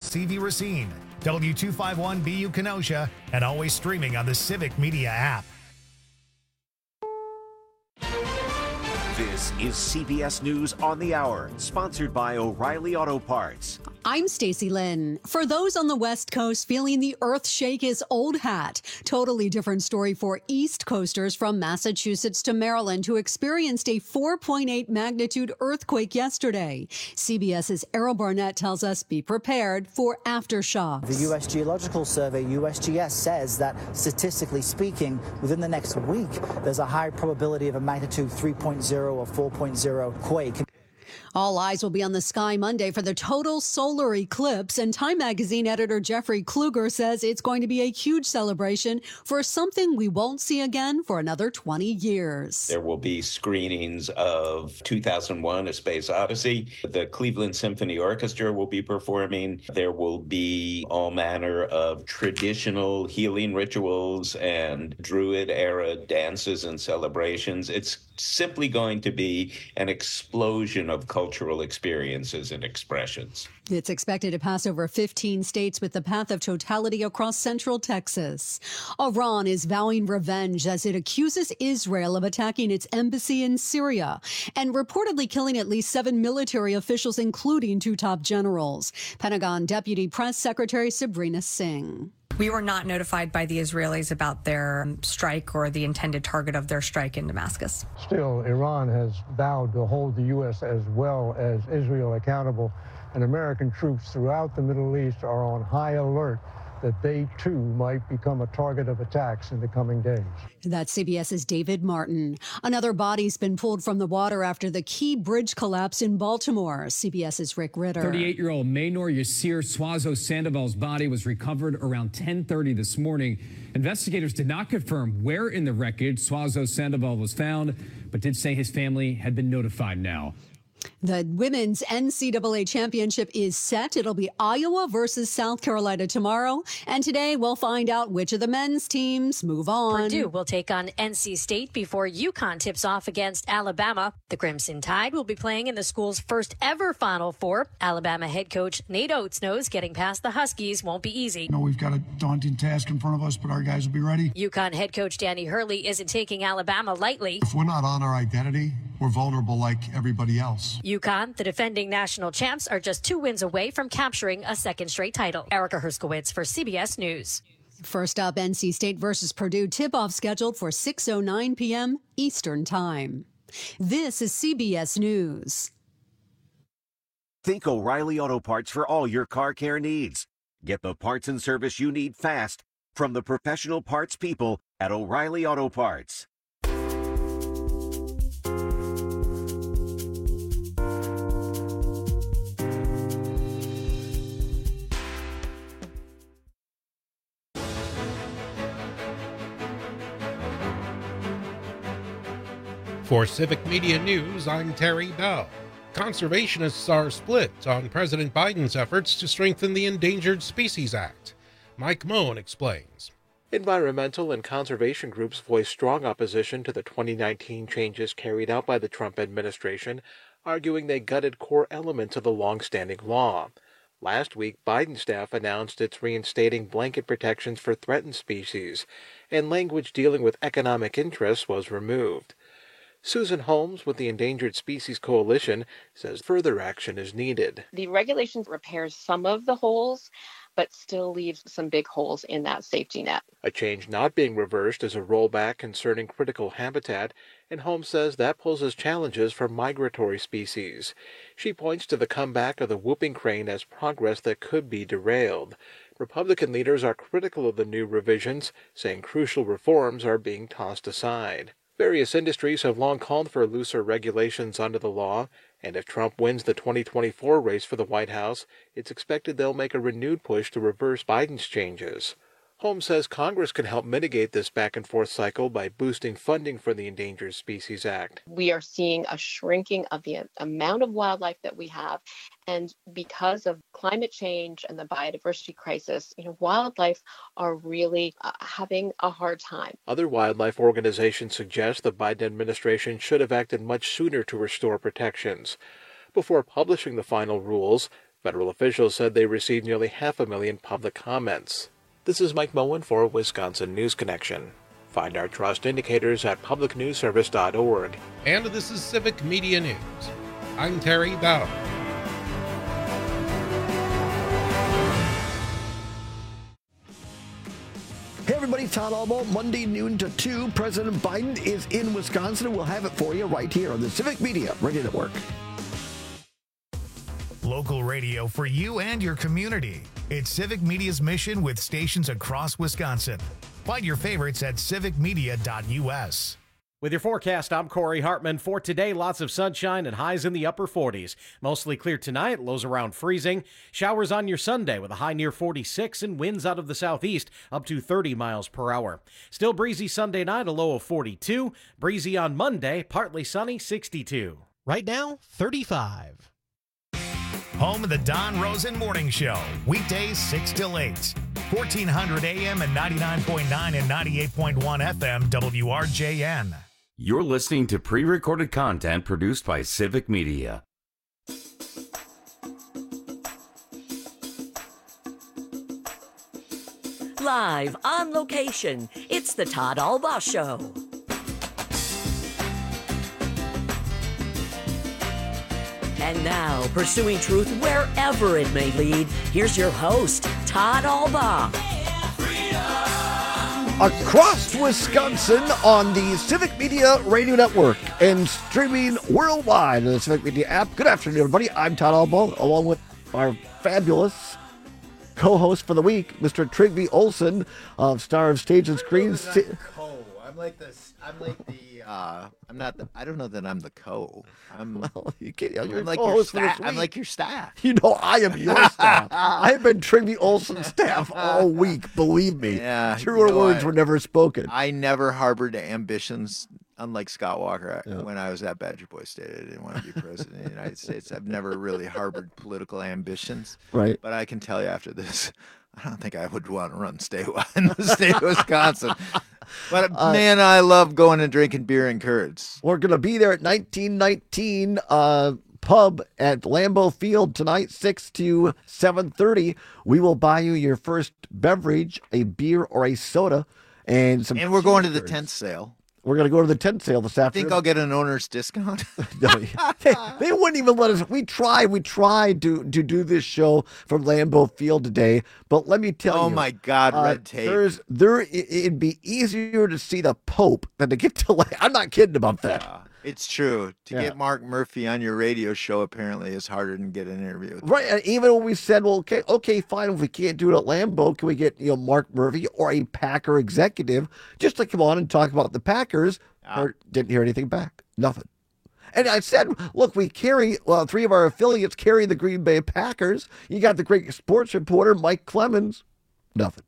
CV Racine, W251BU Kenosha, and always streaming on the Civic Media app. This is CBS News on the Hour, sponsored by O'Reilly Auto Parts. I'm Stacey Lynn. For those on the West Coast feeling the earth shake his old hat, totally different story for East Coasters from Massachusetts to Maryland who experienced a 4.8 magnitude earthquake yesterday. CBS's Errol Barnett tells us be prepared for aftershocks. The U.S. Geological Survey, USGS, says that statistically speaking, within the next week, there's a high probability of a magnitude 3.0 or 4.0 quake. All eyes will be on the sky Monday for the total solar eclipse, and Time magazine editor Jeffrey Kluger says it's going to be a huge celebration for something we won't see again for another 20 years. There will be screenings of 2001: A Space Odyssey. The Cleveland Symphony Orchestra will be performing. There will be all manner of traditional healing rituals and Druid-era dances and celebrations. It's simply going to be an explosion of cultural experiences and expressions. It's expected to pass over 15 states with the path of totality across central Texas. Iran is vowing revenge as it accuses Israel of attacking its embassy in Syria and reportedly killing at least 7 military officials, including 2 top generals. Pentagon Deputy Press Secretary Sabrina Singh. We were not notified by the Israelis about their strike or the intended target of their strike in Damascus. Still, Iran has vowed to hold the U.S. as well as Israel accountable, and American troops throughout the Middle East are on high alert that they, too, might become a target of attacks in the coming days. That's CBS's David Martin. Another body's been pulled from the water after the Key Bridge collapse in Baltimore. CBS's Rick Ritter. 38-year-old Maynor Yasir Swazo Sandoval's body was recovered around 10:30 this morning. Investigators did not confirm where in the wreckage Swazo Sandoval was found, but did say his family had been notified now. The women's NCAA championship is set. It'll be Iowa versus South Carolina tomorrow. And today we'll find out which of the men's teams move on. Purdue will take on NC State before UConn tips off against Alabama. The Crimson Tide will be playing in the school's first ever Final Four. Alabama head coach Nate Oates knows getting past the Huskies won't be easy. We've got a daunting task in front of us, but our guys will be ready. UConn head coach Danny Hurley isn't taking Alabama lightly. If we're not on our identity, we're vulnerable like everybody else. UConn, the defending national champs, are just 2 wins away from capturing a second straight title. Erica Herskowitz for CBS News. First up, NC State versus Purdue tip-off scheduled for 6:09 p.m. Eastern Time. This is CBS News. Think O'Reilly Auto Parts for all your car care needs. Get the parts and service you need fast from the professional parts people at O'Reilly Auto Parts. For Civic Media News, I'm Terry Bell. Conservationists are split on President Biden's efforts to strengthen the Endangered Species Act. Mike Moen explains. Environmental and conservation groups voiced strong opposition to the 2019 changes carried out by the Trump administration, arguing they gutted core elements of the long-standing law. Last week, Biden's staff announced it's reinstating blanket protections for threatened species, and language dealing with economic interests was removed. Susan Holmes with the Endangered Species Coalition says further action is needed. The regulations repairs some of the holes, but still leaves some big holes in that safety net. A change not being reversed is a rollback concerning critical habitat, and Holmes says that poses challenges for migratory species. She points to the comeback of the whooping crane as progress that could be derailed. Republican leaders are critical of the new revisions, saying crucial reforms are being tossed aside. Various industries have long called for looser regulations under the law, and if Trump wins the 2024 race for the White House, it's expected they'll make a renewed push to reverse Biden's changes. Holmes says Congress can help mitigate this back-and-forth cycle by boosting funding for the Endangered Species Act. We are seeing a shrinking of the amount of wildlife that we have, and because of climate change and the biodiversity crisis, wildlife are really having a hard time. Other wildlife organizations suggest the Biden administration should have acted much sooner to restore protections. Before publishing the final rules, Federal officials said they received nearly 500,000 public comments. This is Mike Moen for Wisconsin News Connection. Find our trust indicators at publicnewsservice.org. And this is Civic Media News. I'm Terry Bauer. Hey everybody, Todd Albaugh, Monday noon to 2. President Biden is in Wisconsin, and we'll have it for you right here on the Civic Media Radio Network. Local radio for you and your community. It's Civic Media's mission with stations across Wisconsin. Find your favorites at civicmedia.us. With your forecast, I'm Corey Hartman. For today, lots of sunshine and highs in the upper 40s. Mostly clear tonight, lows around freezing. Showers on your Sunday with a high near 46 and winds out of the southeast up to 30 miles per hour. Still breezy Sunday night, a low of 42. Breezy on Monday, partly sunny, 62. Right now, 35. Home of the Don Rosen Morning Show. Weekdays 6 till 8. 1400 AM and 99.9 and 98.1 FM WRJN. You're listening to pre-recorded content produced by Civic Media. Live on location, it's the Todd Albaugh Show. And now, pursuing truth wherever it may lead, here's your host, Todd Albaugh. Across Wisconsin on the Civic Media Radio Network and streaming worldwide on the Civic Media app. Good afternoon, everybody. I'm Todd Albaugh, along with our fabulous co-host for the week, Mr. Trygve Olsen, star of Stage and Screen. I don't know that I'm the co. Well, you're like your staff. I'm like your staff. You know, I am your staff. I've been Trygve Olsen's staff all week, believe me. Yeah, truer words were never spoken. I never harbored ambitions, unlike Scott Walker. When I was at Badger Boy State, I didn't want to be president of the United States. I've never really harbored political ambitions. Right. But I can tell you after this, I don't think I would want to run statewide in the state of Wisconsin. But man, I love going and drinking beer and curds. We're going to be there at 1919 Pub at Lambeau Field tonight, 6 to 7:30. We will buy you your first beverage, a beer or a soda, and some. And we're going to the tent sale. We're going to go to the tent sale this afternoon. Think I'll get an owner's discount? No, they wouldn't even let us. We tried to do this show from Lambeau Field today, but let me tell you. Oh my God, red tape. It'd be easier to see the Pope than to get to. I'm not kidding about that. Yeah, it's true. To get Mark Murphy on your radio show apparently is harder than get an interview with right. And even when we said, well, okay, fine. If we can't do it at Lambeau, can we get Mark Murphy or a Packer executive just to come on and talk about the Packers? Didn't hear anything back. Nothing. And I said, look, we carry, three of our affiliates carry the Green Bay Packers. You got the great sports reporter, Mike Clemens. Nothing.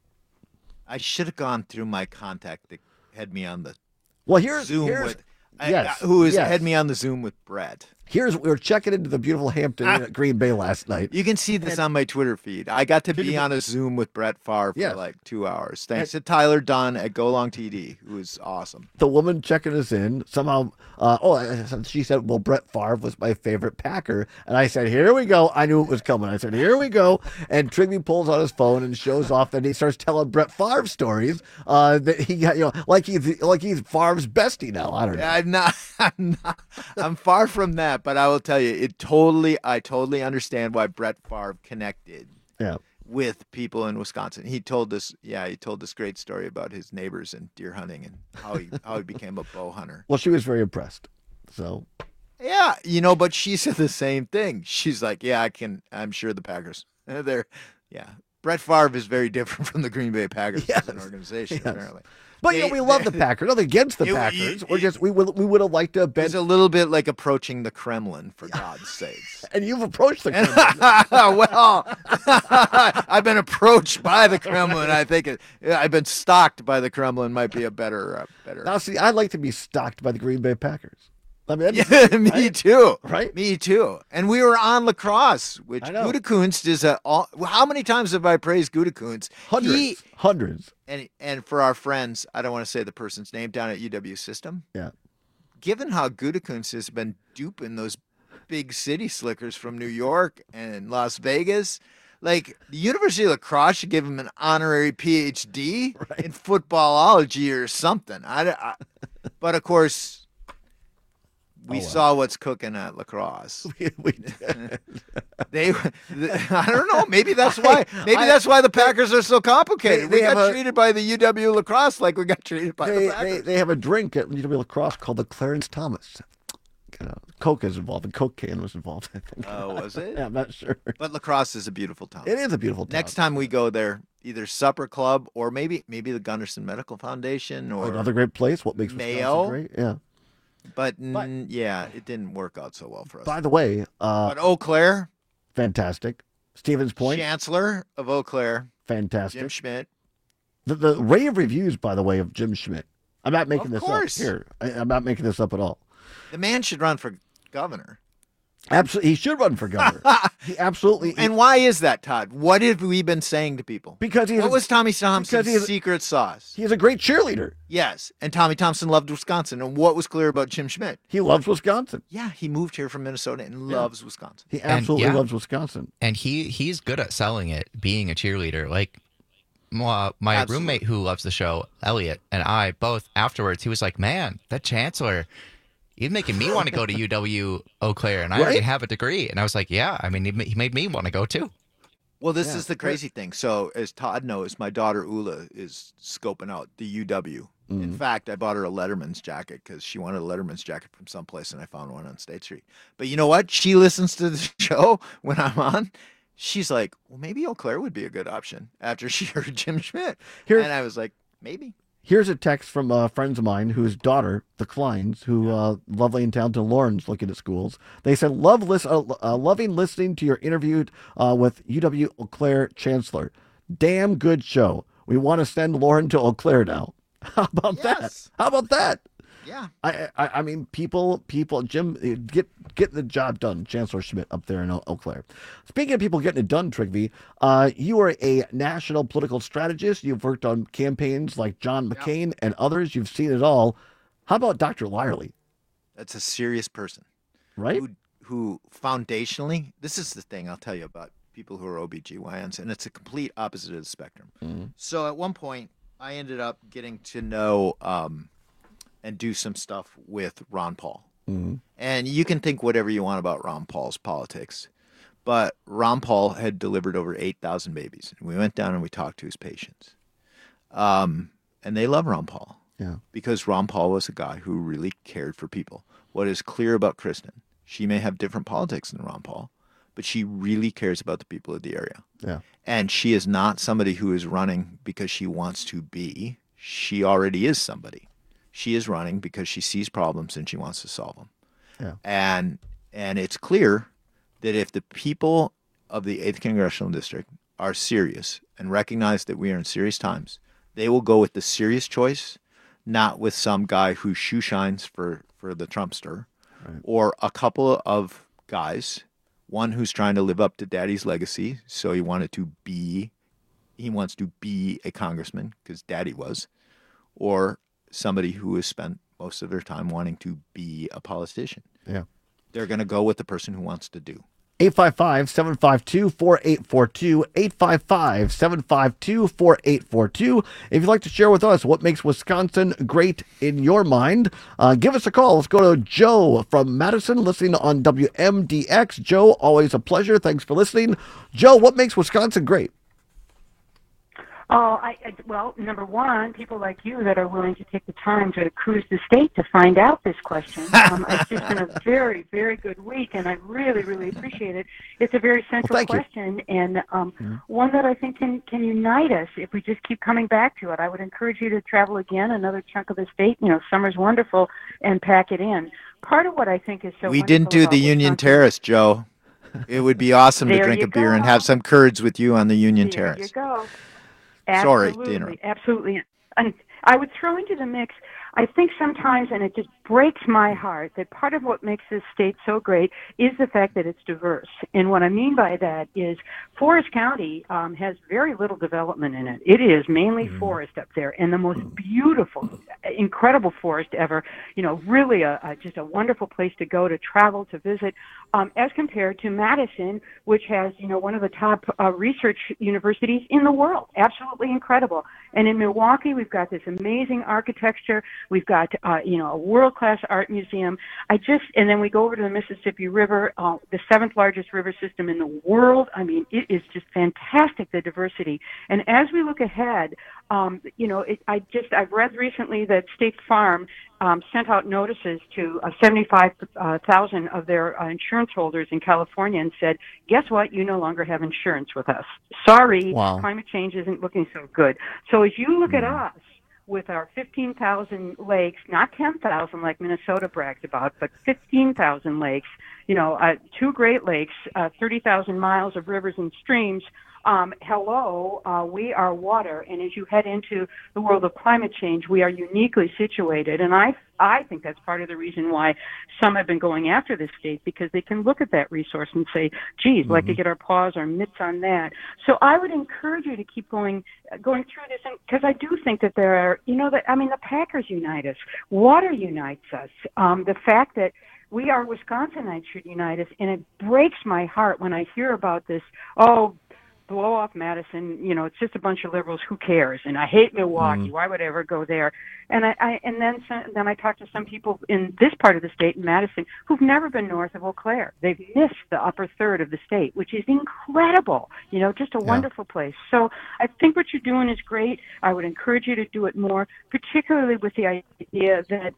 I should have gone through my contact that had me on the Zoom with. Had me on the Zoom with Brett. We were checking into the beautiful Hampton Inn at Green Bay last night. You can see this on my Twitter feed. I got to be on a Zoom with Brett Favre for like 2 hours. Thanks to Tyler Dunn at Go Long TD, who was awesome. The woman checking us in somehow, she said, well, Brett Favre was my favorite Packer. And I said, here we go. I knew it was coming. I said, here we go. And Trygve pulls out his phone and shows off that he starts telling Brett Favre stories that he got, like he's Favre's bestie now. I don't know. I'm far from that. But I will tell you, I totally understand why Brett Favre connected with people in Wisconsin. He told this great story about his neighbors and deer hunting and how he became a bow hunter. Well, she was very impressed. So yeah, but she said the same thing. She's like, I'm sure the Packers. Brett Favre is very different from the Green Bay Packers as an organization, apparently. But we love the Packers. Nothing against the Packers. We would have liked to have been. It's a little bit like approaching the Kremlin, for God's sakes. And you've approached the Kremlin. Well, I've been approached by the Kremlin. I think I've been stalked by the Kremlin. Might be a better. Now, see, I'd like to be stalked by the Green Bay Packers. I mean, me too. Right? Me too. And we were on lacrosse, which Gutekunst is how many times have I praised Gutekunst? Hundreds. And for our friends, I don't want to say the person's name, down at UW System. Yeah. Given how Gutekunst has been duping those big city slickers from New York and Las Vegas. Like, the University of La Crosse should give him an honorary PhD in footballology or something. But, of course, we saw what's cooking at La Crosse. We did. I don't know. Maybe that's why. That's why the Packers are so complicated. We got treated by the UW La Crosse like we got treated by the Packers. They have a drink at UW La Crosse called the Clarence Thomas. Coke is involved, and Coke can was involved, I think. Oh, was it? Yeah, I'm not sure. But La Crosse is a beautiful town. It is a beautiful town. Next time we go there, either Supper Club or maybe the Gunderson Medical Foundation or another great place. What makes Mayo Wisconsin great? Yeah. But it didn't work out so well for us. By the way, but Eau Claire, fantastic. Stevens Point, Chancellor of Eau Claire, fantastic. Jim Schmidt. The rave reviews, by the way, of Jim Schmidt. I'm not making this up here. I'm not making this up at all. The man should run for governor. Absolutely, he should run for governor. He absolutely. And why is that, Todd? What have we been saying to people? Because what was Tommy Thompson's secret sauce? He's a great cheerleader. Yes, and Tommy Thompson loved Wisconsin. And what was clear about Jim Schmidt? He loves Wisconsin. Yeah, he moved here from Minnesota and loves Wisconsin. He absolutely loves Wisconsin. And he's good at selling it, being a cheerleader. Like my roommate who loves the show, Elliot, and I both afterwards, he was like, "Man, that chancellor." He's making me want to go to UW Eau Claire, and I already have a degree. And I was like, yeah, I mean, he made me want to go too. Well, this is the crazy thing. So, as Todd knows, my daughter Ula is scoping out the UW. In fact, I bought her a Letterman's jacket because she wanted a Letterman's jacket from someplace, and I found one on State Street. But you know what? She listens to the show when I'm on. She's like, well, maybe Eau Claire would be a good option after she heard Jim Schmidt. And I was like, maybe. Here's a text from friends of mine whose daughter, the Kleins, who lovely and talented Lauren's looking at schools. They said, loving listening to your interview with UW Eau Claire Chancellor. Damn good show. We want to send Lauren to Eau Claire now. How about that? How about that? Yeah. I mean, people, Jim, get the job done. Chancellor Schmidt up there in Eau Claire. Speaking of people getting it done, Trigby, you are a national political strategist. You've worked on campaigns like John McCain and others. You've seen it all. How about Dr. Lyerly? That's a serious person. Right? Who foundationally, this is the thing I'll tell you about people who are OBGYNs, and it's a complete opposite of the spectrum. So at one point, I ended up getting to know and do some stuff with Ron Paul. And you can think whatever you want about Ron Paul's politics, but Ron Paul had delivered over 8,000 babies. And we went down and we talked to his patients. And they love Ron Paul. Yeah. Because Ron Paul was a guy who really cared for people. What is clear about Kristen, she may have different politics than Ron Paul, but she really cares about the people of the area. Yeah. And she is not somebody who is running because she wants to be. She already is somebody. She is running because she sees problems and she wants to solve them. Yeah. And it's clear that if the people of the 8th Congressional District are serious and recognize that we are in serious times, they will go with the serious choice, not with some guy who shoe shines for the Trumpster, or a couple of guys, one who's trying to live up to daddy's legacy, so he wants to be a congressman because daddy was, or somebody who has spent most of their time wanting to be a politician. Yeah. They're going to go with the person who wants to do. 855-752-4842, 855-752-4842. If you'd like to share with us what makes Wisconsin great in your mind, give us a call. Let's go to Joe from Madison, listening on WMDX. Joe, always a pleasure. Thanks for listening. Joe, what makes Wisconsin great? Oh, well, number one, people like you that are willing to take the time to cruise the state to find out this question. It's just been a very, very good week, and I really, really appreciate it. It's a very central question, and one that I think can unite us if we just keep coming back to it. I would encourage you to travel again, another chunk of the state. You know, summer's wonderful, and pack it in. Part of what I think is so we didn't do the Union Terrace, Joe. It would be awesome to drink a beer and have some curds with you on the Union Terrace. There you go. Sorry, to interrupt. Absolutely. And I would throw into the mix, I think sometimes, and it just breaks my heart that part of what makes this state so great is the fact that it's diverse. And what I mean by that is Forest County has very little development in it. It is mainly forest up there, and the most beautiful, incredible forest ever. You know, really just a wonderful place to go, to travel, to visit, as compared to Madison, which has, you know, one of the top research universities in the world. Absolutely incredible. And in Milwaukee, we've got this amazing architecture. We've got, you know, a world-class art museum. And then we go over to the Mississippi River, the 7th largest river system in the world. I mean, it is just fantastic, the diversity. And as we look ahead, you know, I've read recently that State Farm sent out notices to 75,000 of their insurance holders in California and said, guess what? You no longer have insurance with us. Sorry, climate change isn't looking so good. So as you look at us, with our 15,000 lakes, not 10,000 like Minnesota bragged about, but 15,000 lakes, you know, 2 Great Lakes, 30,000 miles of rivers and streams. We are water, and as you head into the world of climate change, we are uniquely situated. And I think that's part of the reason why some have been going after this state, because they can look at that resource and say, geez, like to get our paws, our mitts on that. So I would encourage you to keep going through this, because I do think that there are, you know, the Packers unite us. Water unites us. The fact that we are Wisconsinites should unite us, and it breaks my heart when I hear about this, blow off Madison, you know, it's just a bunch of liberals, who cares? And I hate Milwaukee, why would I ever go there? And then I talked to some people in this part of the state, in Madison, who've never been north of Eau Claire. They've missed the upper third of the state, which is incredible, you know, just a wonderful place. So I think what you're doing is great. I would encourage you to do it more, particularly with the idea that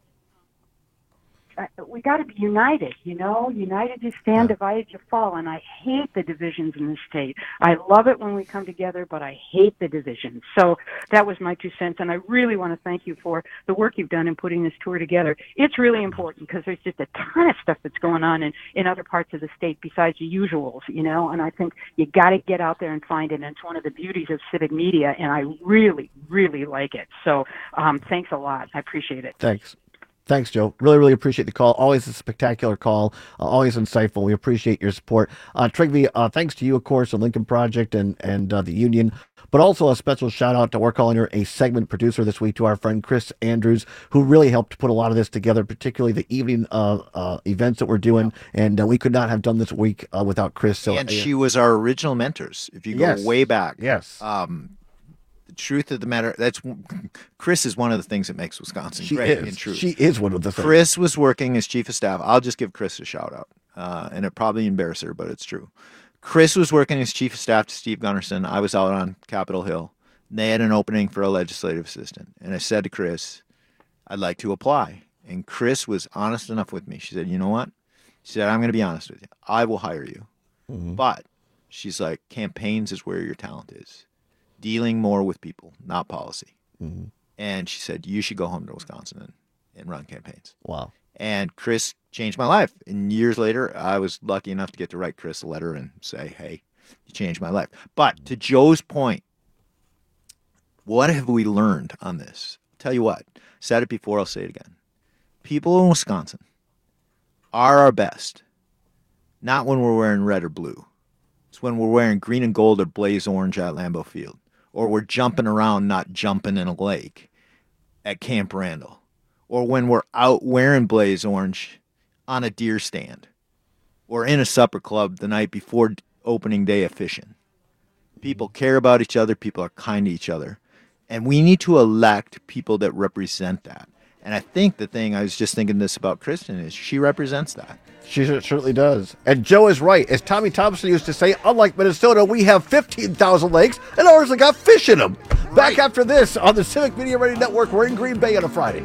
we got to be united, you know, united you stand, divided you fall. And I hate the divisions in the state. I love it when we come together, but I hate the divisions. So that was my 2 cents. And I really want to thank you for the work you've done in putting this tour together. It's really important because there's just a ton of stuff that's going on in other parts of the state besides the usuals, you know, and I think you got to get out there and find it. And it's one of the beauties of civic media, and I really, really like it. So thanks a lot. I appreciate it. Thanks, Joe. Really, really appreciate the call. Always a spectacular call. Always insightful. We appreciate your support. Trygve, thanks to you, of course, the Lincoln Project and the Union, but also a special shout out to, we're calling her a segment producer this week, to our friend Chris Andrews, who really helped put a lot of this together, particularly the evening events that we're doing. And we could not have done this week without Chris. So, and she was our original mentors, if you go way back. Yes. The truth of the matter, Chris is one of the things that makes Wisconsin great. In truth, she is one of the things. Chris was working as chief of staff. I'll just give Chris a shout out, and it probably embarrass her, but it's true. Chris was working as chief of staff to Steve Gunnarsson. I was out on Capitol Hill. They had an opening for a legislative assistant, and I said to Chris, "I'd like to apply." And Chris was honest enough with me. She said, "You know what?" She said, "I'm going to be honest with you. I will hire you, but," she's like, "campaigns is where your talent is. Dealing more with people, not policy." And she said, "You should go home to Wisconsin and run campaigns." Wow. And Chris changed my life. And years later, I was lucky enough to get to write Chris a letter and say, "Hey, you changed my life." But to Joe's point, what have we learned on this? I'll tell you what, said it before, I'll say it again. People in Wisconsin are our best, not when we're wearing red or blue. It's when we're wearing green and gold or blaze orange at Lambeau Field. Or we're jumping around, not jumping in a lake at Camp Randall. Or when we're out wearing blaze orange on a deer stand. Or in a supper club the night before opening day of fishing. People care about each other. People are kind to each other. And we need to elect people that represent that. And I think the thing, I was just thinking this about Kristen, is she represents that. She certainly does. And Joe is right. As Tommy Thompson used to say, unlike Minnesota, we have 15,000 lakes, and ours have got fish in them. Right. Back after this on the Civic Media Radio Network. We're in Green Bay on a Friday.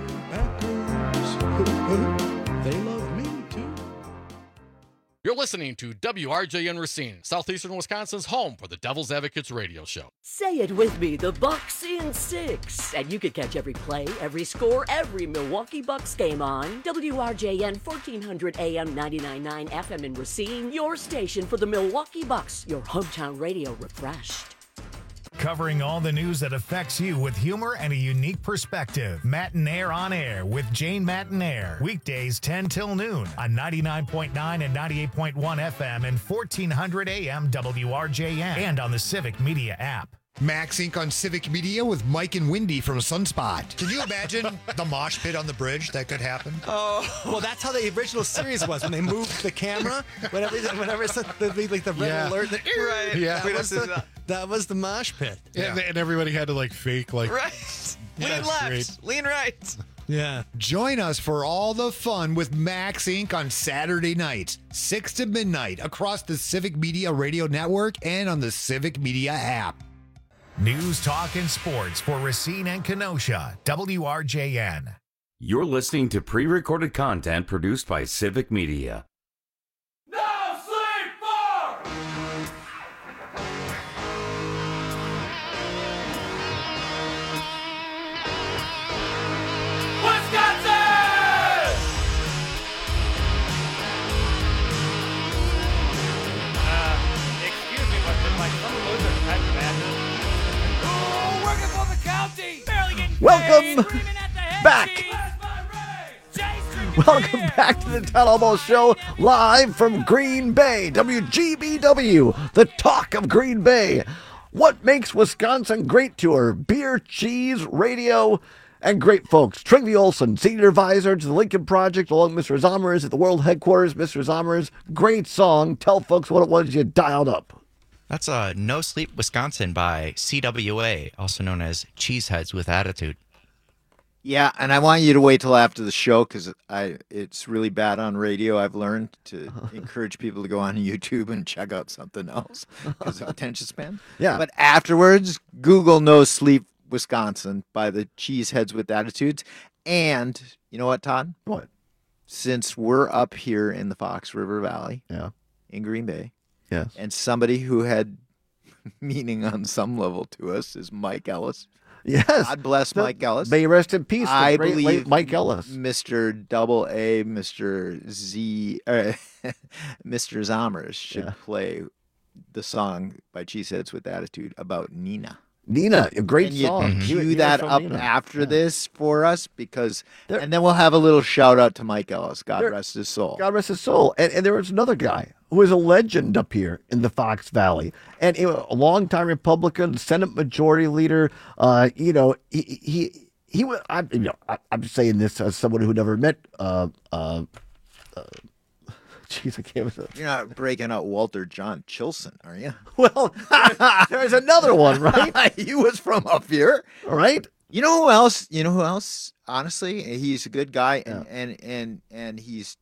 You're listening to WRJN Racine, Southeastern Wisconsin's home for the Devil's Advocates radio show. Say it with me, the Bucks in 6. And you can catch every play, every score, every Milwaukee Bucks game on WRJN 1400 AM 99.9 FM in Racine, your station for the Milwaukee Bucks, your hometown radio refreshed. covering all the news that affects you with humor and a unique perspective. Matinaire on Air with Jane Matinaire. Weekdays 10 till noon on 99.9 and 98.1 FM and 1400 AM WRJN and on the Civic Media app. Max Inc. on Civic Media with Mike and Wendy from Sunspot. Can you imagine the mosh pit on the bridge that could happen? Oh, well, that's how the original series was when they moved the camera. Whenever it's like the red alert, right? Yeah, that was the mosh pit. Yeah. And everybody had to like fake like right. Yeah, lean left, great. lean right. Yeah. Join us for all the fun with Max Inc. on Saturday nights, 6 to midnight, across the Civic Media Radio Network and on the Civic Media app. News, talk, and sports for Racine and Kenosha, WRJN. You're listening to pre-recorded content produced by Civic Media. No sleep for! Wisconsin! Excuse me, but did like some loser type badges? Oh, working for the county! Barely getting Welcome paid, screaming at the head back. cheese. Welcome back to the Town Hall Ball Show, live from Green Bay, WGBW, the talk of Green Bay. What makes Wisconsin great tour? Beer, cheese, radio, and great folks. Trygve Olsen, Senior Advisor to the Lincoln Project, along with Mr. Zommers at the World Headquarters. Mr. Zommers, great song. Tell folks what it was you dialed up. That's No Sleep Wisconsin by CWA, also known as Cheeseheads with Attitude. Yeah, and I want you to wait till after the show because it's really bad on radio. I've learned to encourage people to go on YouTube and check out something else because of attention span. Yeah. But afterwards, Google No Sleep Wisconsin by the Cheeseheads with Attitudes. And you know what, Todd? What? Since we're up here in the Fox River Valley, in Green Bay, and somebody who had meaning on some level to us is Mike Ellis. Yes. God bless Mike Ellis. May he rest in peace. I great believe late Mike Ellis. Mr. Double A, Mr. Z, Mr. Zommers should play the song by Cheeseheads with Attitude about Nina. Nina, a great Can you song. cue that up Nina. after this for us? Because, and then we'll have a little shout out to Mike Ellis. God rest his soul. God rest his soul. And there was another guy who was a legend up here in the Fox Valley, and a longtime Republican, Senate Majority Leader. He was. I'm saying this as someone who never met. Jeez, I can't. You're not breaking out Walter John Chilson, are you? Well, there's another one, right? He was from up here, right? You know who else? Honestly, he's a good guy, and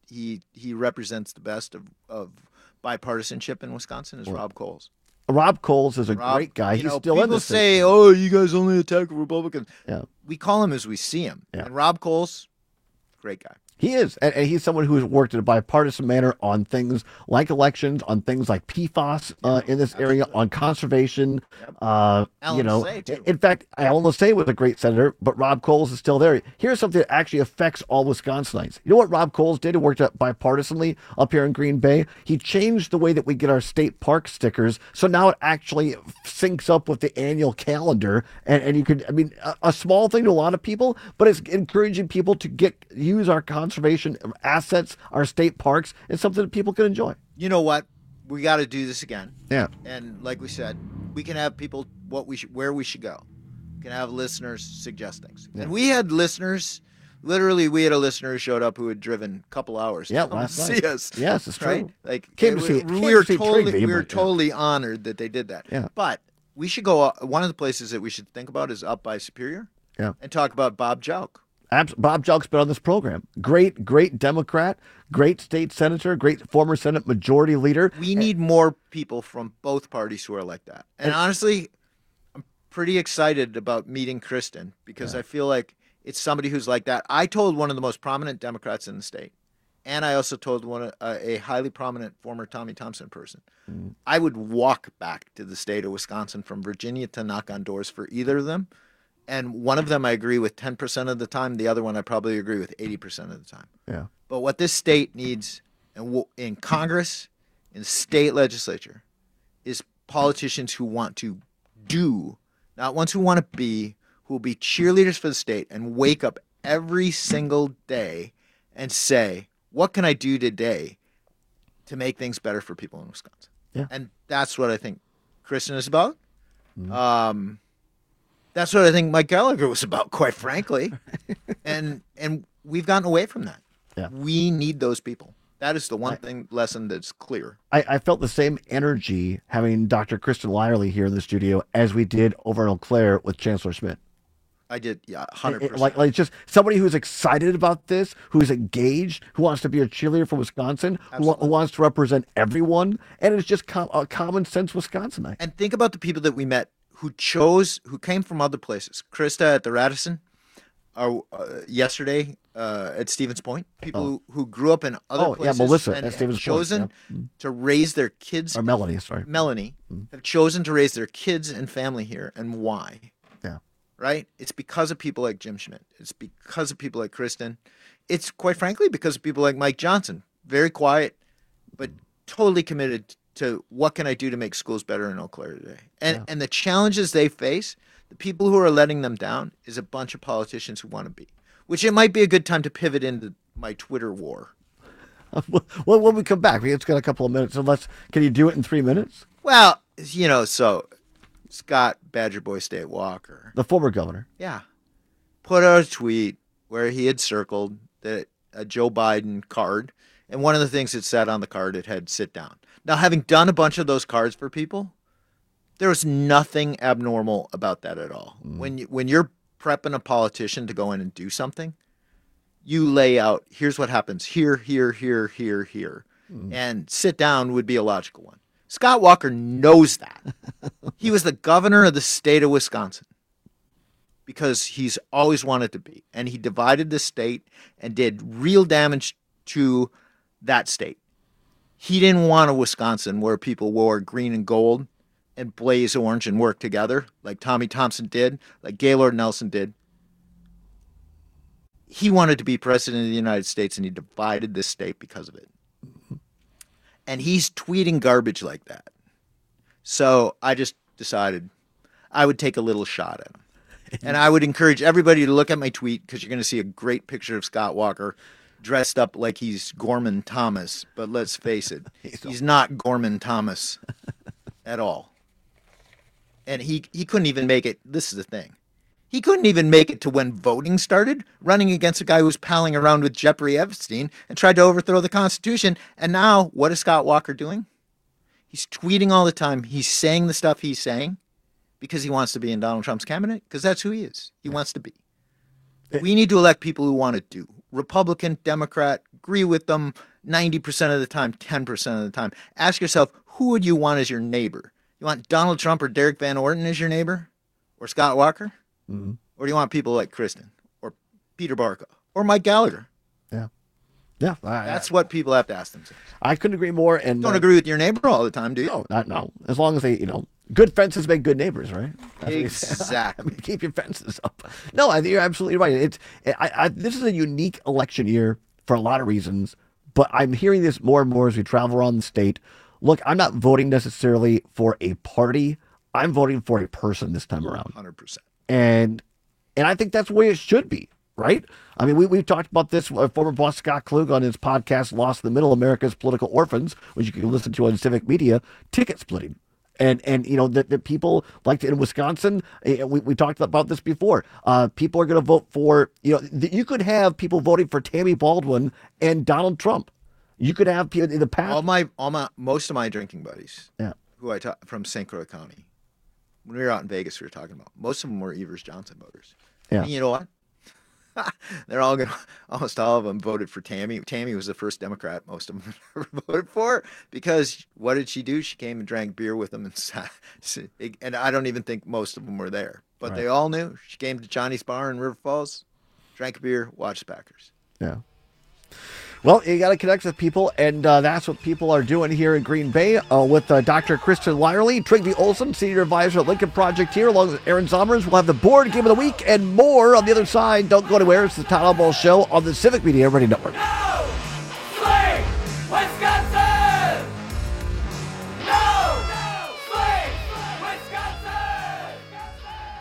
he represents the best of bipartisanship in Wisconsin. Is Rob Coles. Rob Coles is a great guy. He's still in people this say, thing. "Oh, you guys only attack Republicans." Yeah, we call him as we see him. Yeah. And Rob Coles, great guy. He is, and he's someone who has worked in a bipartisan manner on things like elections, on things like PFAS in this area, on conservation. Alan Lessay, too. In fact, Alan Lessay was a great senator, but Rob Coles is still there. Here's something that actually affects all Wisconsinites. You know what Rob Coles did? He worked bipartisanly up here in Green Bay. He changed the way that we get our state park stickers, so now it actually syncs up with the annual calendar. And you could, a small thing to a lot of people, but it's encouraging people to use our conservation assets, our state parks. It's something that people can enjoy. You know what? We got to do this again. Yeah. And like we said, we can have people where we should go. We can have listeners suggest things. Yeah. And we had listeners. Literally, we had a listener who showed up who had driven a couple hours to come last see night. us. Yes, it's right? true. Like Came to see we were Trygve, totally honored that they did that. Yeah. But we should go. One of the places that we should think about is up by Superior. Yeah. And talk about Bob Jauch. Bob Jauch's been on this program. Great Democrat, great state senator, great former Senate Majority Leader. We need more people from both parties who are like that. And honestly, I'm pretty excited about meeting Kristen because I feel like it's somebody who's like that. I told one of the most prominent Democrats in the state, and I also told a highly prominent former Tommy Thompson person, I would walk back to the state of Wisconsin from Virginia to knock on doors for either of them. And one of them I agree with 10% of the time. The other one I probably agree with 80% of the time. Yeah. But what this state needs in Congress, in the state legislature, is politicians who want to do not ones who want to be, who will be cheerleaders for the state and wake up every single day and say, what can I do today to make things better for people in Wisconsin? Yeah. And that's what I think Kristen is about. That's what I think Mike Gallagher was about, quite frankly. and we've gotten away from that. Yeah. We need those people. That is the one lesson that's clear. I felt the same energy having Dr. Kristen Lyerly here in the studio as we did over in Eau Claire with Chancellor Schmidt. I did, yeah, 100%. Like just somebody who's excited about this, who's engaged, who wants to be a cheerleader for Wisconsin, who wants to represent everyone, and it's just a common sense Wisconsinite. And think about the people that we met who came from other places. Krista at the Radisson, yesterday at Stevens Point. People who grew up in other places. Melissa and at Stevens have chosen to raise their kids. Or Melanie, sorry. Melanie have chosen to raise their kids and family here. And why? Yeah. Right? It's because of people like Jim Schmidt. It's because of people like Kristen. It's quite frankly because of people like Mike Johnson. Very quiet, but totally committed to what can I do to make schools better in Eau Claire today. And the challenges they face, the people who are letting them down is a bunch of politicians who want to be. Which it might be a good time to pivot into my Twitter war. Well, when we come back, it's got a couple of minutes. Can you do it in 3 minutes? Well, so Scott Badger Boy State Walker, the former governor, put out a tweet where he had circled a Joe Biden card, and one of the things that said on the card, it had sit down. Now, having done a bunch of those cards for people, there was nothing abnormal about that at all. When you're prepping a politician to go in and do something, you lay out, here's what happens here, here, here, here, here. And sit down would be a logical one. Scott Walker knows that. He was the governor of the state of Wisconsin because he's always wanted to be. And he divided the state and did real damage to that state. He didn't want a Wisconsin where people wore green and gold and blaze orange and work together like Tommy Thompson did, like Gaylord Nelson did. He wanted to be president of the United States, and he divided this state because of it. And he's tweeting garbage like that. So I just decided I would take a little shot at him. And I would encourage everybody to look at my tweet because you're going to see a great picture of Scott Walker dressed up like he's Gorman Thomas. But let's face it, he's not Gorman Thomas at all. And he couldn't even make it. This is the thing. He couldn't even make it to when voting started, running against a guy who was palling around with Jeffrey Epstein and tried to overthrow the Constitution. And now, what is Scott Walker doing? He's tweeting all the time. He's saying the stuff he's saying because he wants to be in Donald Trump's cabinet, because that's who he is. He wants to be. We need to elect people who want to do. Republican, Democrat, agree with them 90% of the time, 10% of the time. Ask yourself, who would you want as your neighbor? You want Donald Trump or Derek Van Orton as your neighbor? Or Scott Walker? Or do you want people like Kristen or Peter Barca or Mike Gallagher? Yeah. That's what people have to ask themselves. I couldn't agree more. And don't agree with your neighbor all the time, do you? No. As long as they, good fences make good neighbors, right? Exactly. Keep your fences up. No, I think you're absolutely right. This is a unique election year for a lot of reasons, but I'm hearing this more and more as we travel around the state. Look, I'm not voting necessarily for a party. I'm voting for a person this time around. 100%. And I think that's the way it should be, right? I mean, we've talked about this. Former boss Scott Klug on his podcast, Lost in the Middle, America's Political Orphans, which you can listen to on Civic Media, ticket splitting. And that people like in Wisconsin, we talked about this before. People are going to vote for, you could have people voting for Tammy Baldwin and Donald Trump. You could have people in the past. Most of my drinking buddies, who I taught from St. Croix County, when we were out in Vegas, we were talking about, most of them were Evers Johnson voters. Yeah. And you know what? They're all almost all of them voted for Tammy. Tammy was the first Democrat most of them ever voted for, because what did she do? She came and drank beer with them, and I don't even think most of them were there, but they all knew. She came to Johnny's Bar in River Falls, drank a beer, watched the Packers. Yeah. Well, you got to connect with people, and that's what people are doing here in Green Bay with Dr. Kristen Lyerly, Trygve Olsen, Senior Advisor at Lincoln Project here, along with Aaron Zommers. We'll have the board game of the week and more on the other side. Don't go anywhere. It's the Todd Ball Show on the Civic Media Radio Network. No! Slay! Wisconsin! No! Slay! Wisconsin!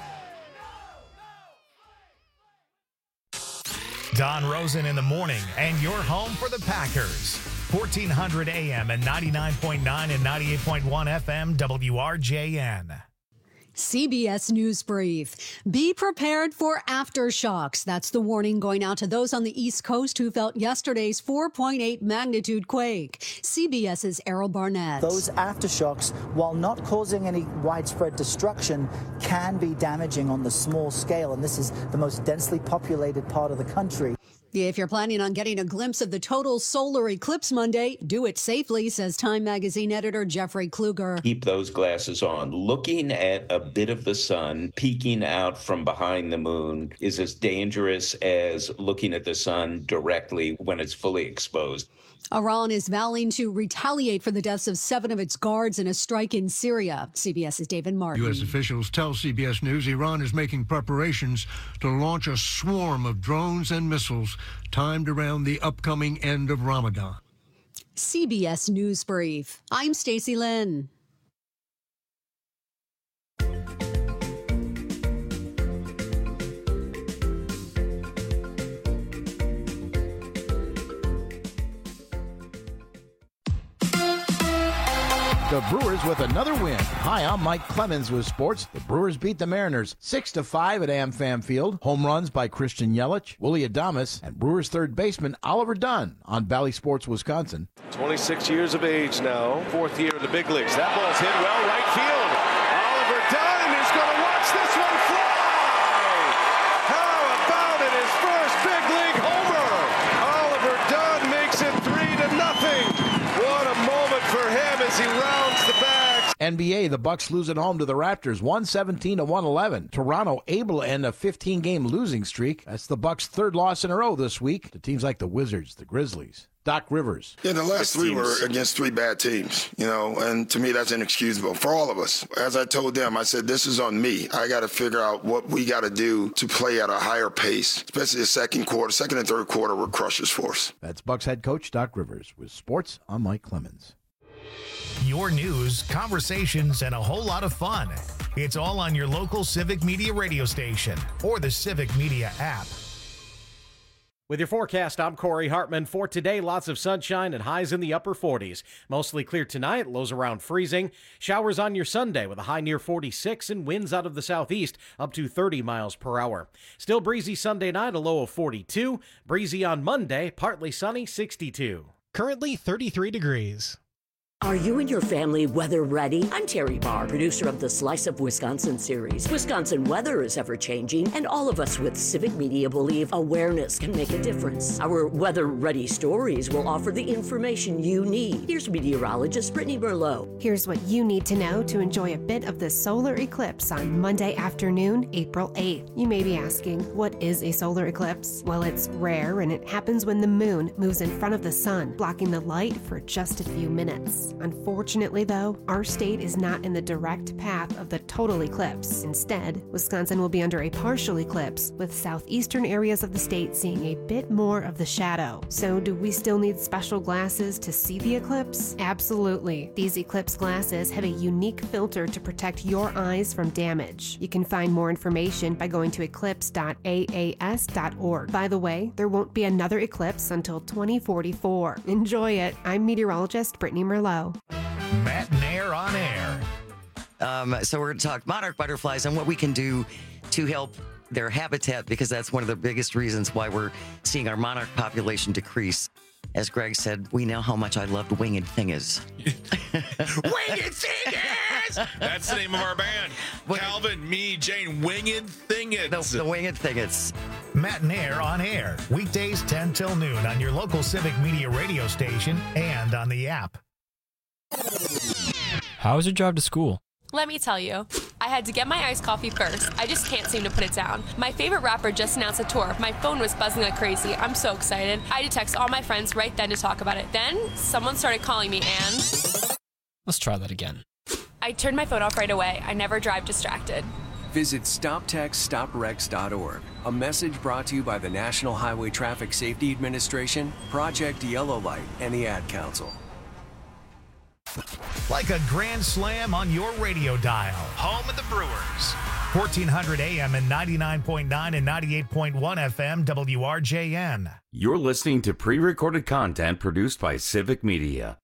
Don Rosen in the morning, and your home for the Packers. 1400 AM and 99.9 and 98.1 FM WRJN. CBS News Brief. Be prepared for aftershocks. That's the warning going out to those on the East Coast who felt yesterday's 4.8 magnitude quake. CBS's Errol Barnett. Those aftershocks, while not causing any widespread destruction, can be damaging on the small scale, and this is the most densely populated part of the country. If you're planning on getting a glimpse of the total solar eclipse Monday, do it safely, says Time Magazine editor Jeffrey Kluger. Keep those glasses on. Looking at a bit of the sun peeking out from behind the moon is as dangerous as looking at the sun directly when it's fully exposed. Iran is vowing to retaliate for the deaths of 7 of its guards in a strike in Syria. CBS's David Martin. U.S. officials tell CBS News Iran is making preparations to launch a swarm of drones and missiles timed around the upcoming end of Ramadan. CBS News Brief. I'm Stacey Lynn. The Brewers with another win. Hi, I'm Mike Clemens with sports. The Brewers beat the Mariners 6-5 at AmFam Field. Home runs by Christian Yelich, Willie Adames, and Brewers third baseman Oliver Dunn on Bally Sports, Wisconsin. 26 years of age now, 4th year in the big leagues. That ball's hit well right field. Oliver Dunn is going to watch this one fly. How about it? His first big league homer. Oliver Dunn makes it 3-0. What a moment for him as he rounds the bags. NBA, the Bucks lose at home to the Raptors, 117-111. Toronto able to end a 15-game losing streak. That's the Bucks' third loss in a row this week to teams like the Wizards, the Grizzlies. Doc Rivers. Yeah, the last 3 were against 3 bad teams, and to me that's inexcusable for all of us. As I told them, I said, this is on me. I got to figure out what we got to do to play at a higher pace, especially the second and third quarter were crushers for us. That's Bucks head coach Doc Rivers with sports. I'm Mike Clemens. Your news, conversations, and a whole lot of fun. It's all on your local Civic Media radio station or the Civic Media app. With your forecast, I'm Corey Hartman. For today, lots of sunshine and highs in the upper 40s. Mostly clear tonight, lows around freezing. Showers on your Sunday with a high near 46 and winds out of the southeast up to 30 miles per hour. Still breezy Sunday night, a low of 42. Breezy on Monday, partly sunny, 62. Currently 33 degrees. Are you and your family weather ready? I'm Terry Barr, producer of the Slice of Wisconsin series. Wisconsin weather is ever changing, and all of us with Civic Media believe awareness can make a difference. Our weather ready stories will offer the information you need. Here's meteorologist Brittany Merlot. Here's what you need to know to enjoy a bit of the solar eclipse on Monday afternoon, April 8th. You may be asking, what is a solar eclipse? Well, it's rare, and it happens when the moon moves in front of the sun, blocking the light for just a few minutes. Unfortunately, though, our state is not in the direct path of the total eclipse. Instead, Wisconsin will be under a partial eclipse, with southeastern areas of the state seeing a bit more of the shadow. So, do we still need special glasses to see the eclipse? Absolutely. These eclipse glasses have a unique filter to protect your eyes from damage. You can find more information by going to eclipse.aas.org. By the way, there won't be another eclipse until 2044. Enjoy it. I'm meteorologist Brittany Merlot. Matt and Air on air. So we're going to talk monarch butterflies and what we can do to help their habitat, because that's one of the biggest reasons why we're seeing our monarch population decrease. As Greg said, we know how much I loved Winged Thingers. Winged Thingers! That's the name of our band. Calvin, me, Jane, Winged Thingers. The Winged Thingers. Matt and Air on air. Weekdays 10 till noon on your local Civic Media radio station and on the app. How was your drive to school? Let me tell you, I had to get my iced coffee first. I just can't seem to put it down. My favorite rapper just announced a tour. My phone was buzzing like crazy. I'm so excited. I had to text all my friends right then to talk about it. Then someone started calling me and... Let's try that again. I turned my phone off right away. I never drive distracted. Visit StopTextStopWrecks.org. A message brought to you by the National Highway Traffic Safety Administration, Project Yellow Light, and the Ad Council. Like a grand slam on your radio dial. Home of the Brewers. 1400 AM and 99.9 and 98.1 FM WRJN. You're listening to pre-recorded content produced by Civic Media.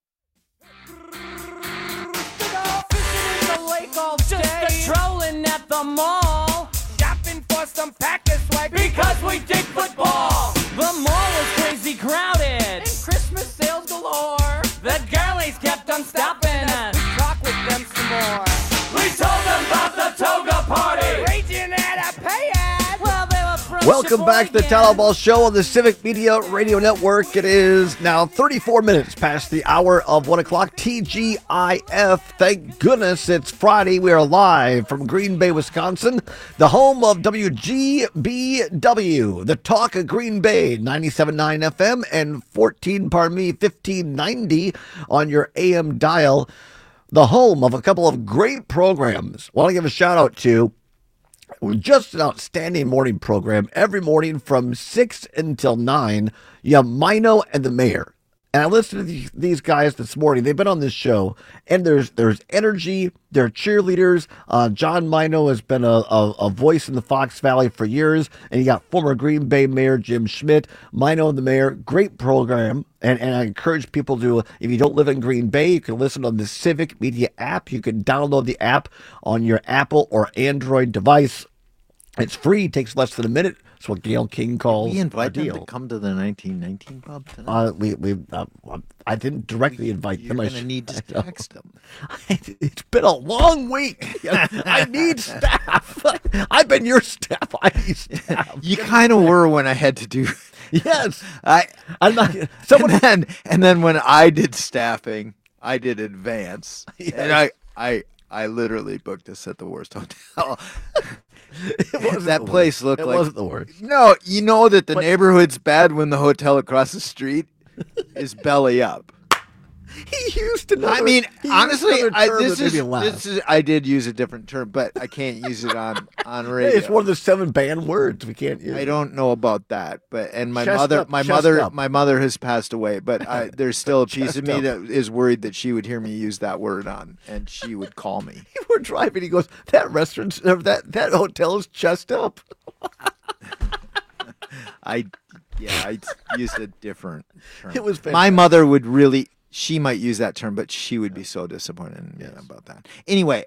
Just trolling at the mall, shopping for some Packers swag because we dig football. The mall is crazy crowded, and Christmas sales galore. The girlies kept on stopping us. We talk with them some more. We told them about the toga party, raging at a pay-ad. Well, they were from Welcome back to the Tallow Ball Show on the Civic Media Radio Network. It is now 34 minutes past the hour of 1 o'clock. TGIF. Thank goodness it's Friday. We are live from Green Bay, Wisconsin, the home of WGBW, the Talk of Green Bay, 97.9 FM and 1590 on your AM dial. The home of a couple of great programs. I want to give a shout out to just an outstanding morning program. Every morning from 6 until 9, you have Mino and the Mayor. And I listened to these guys this morning. They've been on this show, and there's energy. They're cheerleaders. John Mino has been a voice in the Fox Valley for years, and you got former Green Bay Mayor Jim Schmidt. Mino and the Mayor, great program. And I encourage people to, if you don't live in Green Bay, you can listen on the Civic Media app. You can download the app on your Apple or Android device. It's free. It takes less than a minute. That's what Gail King calls we invite a deal. them to come to the 1919 pub tonight? I didn't directly invite them. You're going to need to text them. It's been a long week. I need staff. I've been your staff. I need staff. You kind of were when I had to do. Yes, I'm not. And then when I did staffing, I did advance, yes. And I literally booked us at the worst hotel. That place looked like it wasn't the worst. No, you know that the neighborhood's bad when the hotel across the street is belly up. He used another. I mean, honestly, this is. I did use a different term, but I can't use it on radio. It's one of the 7 banned words we can't use. I don't know about that, but my mother has passed away, but there's still a piece of me that is worried that she would hear me use that word and she would call me. We're driving. He goes, "That restaurant, that hotel is chest up." I used a different term. It was fantastic. My mother would really. She might use that term, but she would be so disappointed in me about that. Anyway,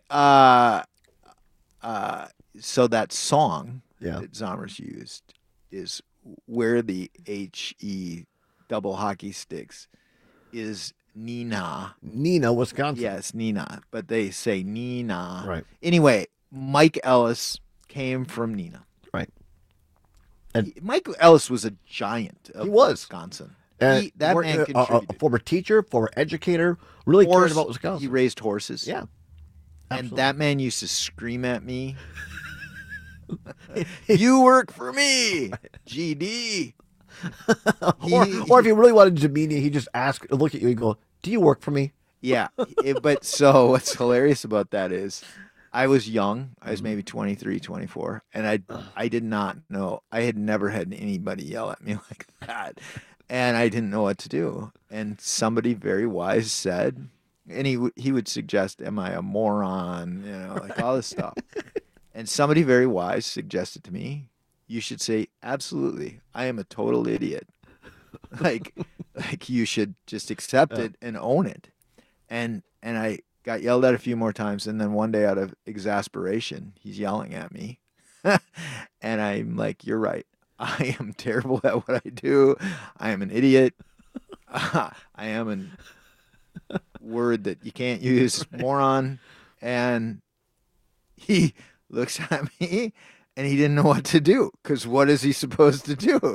so that song that Zommers used is where the HE double hockey sticks is Neenah. Neenah, Wisconsin. Yes, Neenah, but they say Neenah. Right. Anyway, Mike Ellis came from Neenah. Right. And Mike Ellis was a giant of Wisconsin. That man contributed. A former teacher, former educator, really cared about Wisconsin. He raised horses. Yeah. And that man used to scream at me, "You work for me, GD." Or if he really wanted to demean you, he just look at you and go, "Do you work for me?" Yeah. But so what's hilarious about that is I was young. I was maybe 23, 24. And I did not know. I had never had anybody yell at me like that. And I didn't know what to do. And somebody very wise said, and he would suggest, "Am I a moron?" Like all this stuff. And somebody very wise suggested to me, "You should say, absolutely, I am a total idiot." like you should just accept it and own it. And I got yelled at a few more times. And then one day out of exasperation, he's yelling at me. And I'm like, "You're right. I am terrible at what I do. I am an idiot. I am a word that you can't use, moron." And he looks at me and he didn't know what to do, because what is he supposed to do?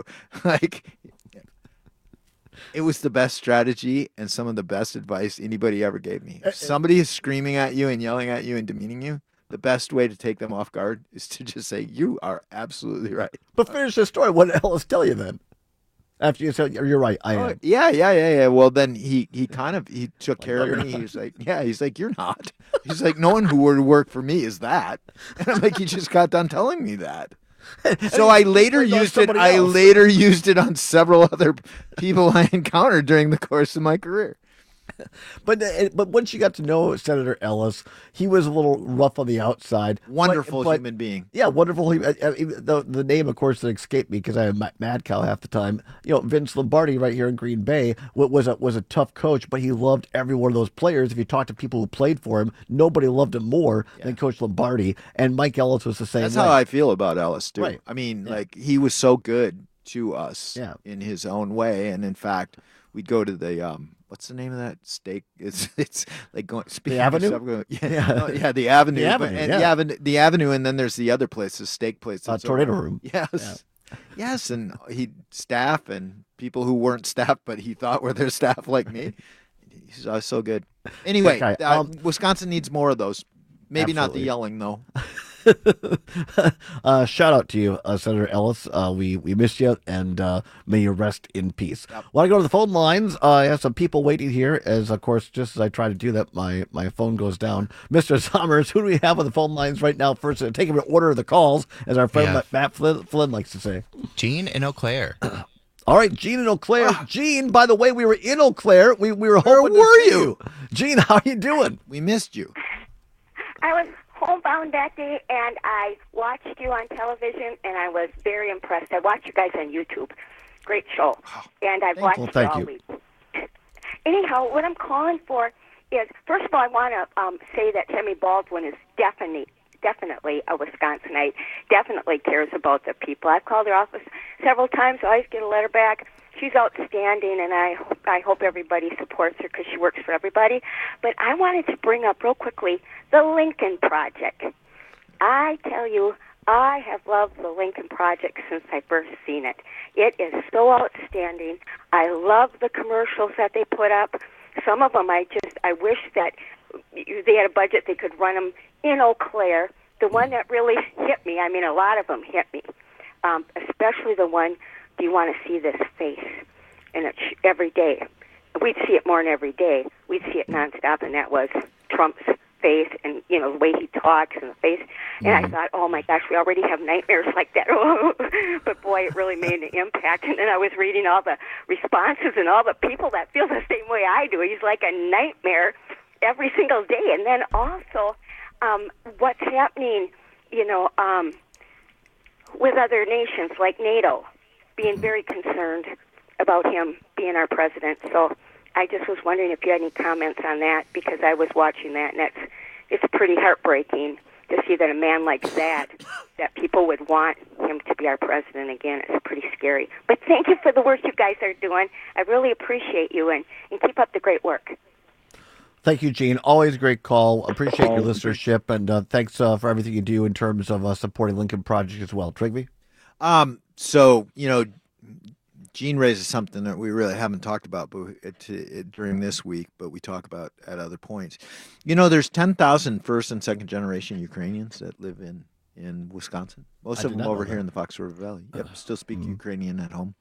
It was the best strategy and some of the best advice anybody ever gave me. If somebody is screaming at you and yelling at you and demeaning you, the best way to take them off guard is to just say, "You are absolutely right." But finish the story. What did Ellis tell you then? After you said, "You're right, I am." Yeah. Well, then he took care of me. He's like, "You're not." He's like, "No one who would work for me is that." And I'm like, "You just got done telling me that." So I later used it. I later used it on several other people I encountered during the course of my career. But once you got to know Senator Ellis, he was a little rough on the outside. Wonderful human being. Yeah, wonderful. The name, of course, that escaped me because I have Mad Cow half the time. Vince Lombardi right here in Green Bay was a tough coach, but he loved every one of those players. If you talk to people who played for him, nobody loved him more than Coach Lombardi. And Mike Ellis was the same way. That's how I feel about Ellis, too. Right. I mean, he was so good to us in his own way. And in fact, we'd go to the what's the name of that steak? It's like going the Avenue. The Avenue. The Avenue, and then there's the other place, the steak place. Tornado Room. Yes, yes, and he staff and people who weren't staff, but he thought were their staff, like me. He's so good. Anyway, Wisconsin needs more of those. Maybe not the yelling though. Shout out to you, Senator Ellis. We missed you, and may you rest in peace. Want to go to the phone lines? I have some people waiting here. As of course, just as I try to do that, my phone goes down. Mr. Sommers, who do we have on the phone lines right now? First, take an order of the calls, as our friend Matt Flynn likes to say. Gene in Eau Claire. All right, Gene in Eau Claire. Gene, by the way, we were in Eau Claire. We were hoping to see you. Gene, how are you doing? We missed you. I was homebound that day, and I watched you on television, and I was very impressed. I watched you guys on YouTube. Great show. And I've watched you all week. Anyhow, what I'm calling for is, first of all, I want to say that Tammy Baldwin is definitely a Wisconsinite, definitely cares about the people. I've called her office several times. I always get a letter back. She's outstanding, and I hope everybody supports her because she works for everybody. But I wanted to bring up real quickly the Lincoln Project. I tell you, I have loved the Lincoln Project since I first seen it. It is so outstanding. I love the commercials that they put up. Some of them I wish that they had a budget they could run them in Eau Claire. The one that really hit me, I mean, a lot of them hit me, especially the one, do you want to see this face? And it's every day. We'd see it more than every day. We'd see it nonstop, and that was Trump's face and, the way he talks and the face. And I thought, oh, my gosh, we already have nightmares like that. But, boy, it really made an impact. And then I was reading all the responses and all the people that feel the same way I do. He's like a nightmare every single day. And then also what's happening, with other nations like NATO, being very concerned about him being our president. So I just was wondering if you had any comments on that, because I was watching that, and it's pretty heartbreaking to see that a man like that people would want him to be our president again. It's pretty scary. But thank you for the work you guys are doing. I really appreciate you, and keep up the great work. Thank you, Gene. Always a great call. Appreciate your listenership, and thanks for everything you do in terms of supporting Lincoln Project as well. Trigby? So, Gene raises something that we really haven't talked about during this week, but we talk about at other points. There's 10,000 first and second generation Ukrainians that live in Wisconsin. Most of them over here in the Fox River Valley. Yep, still speak Ukrainian at home.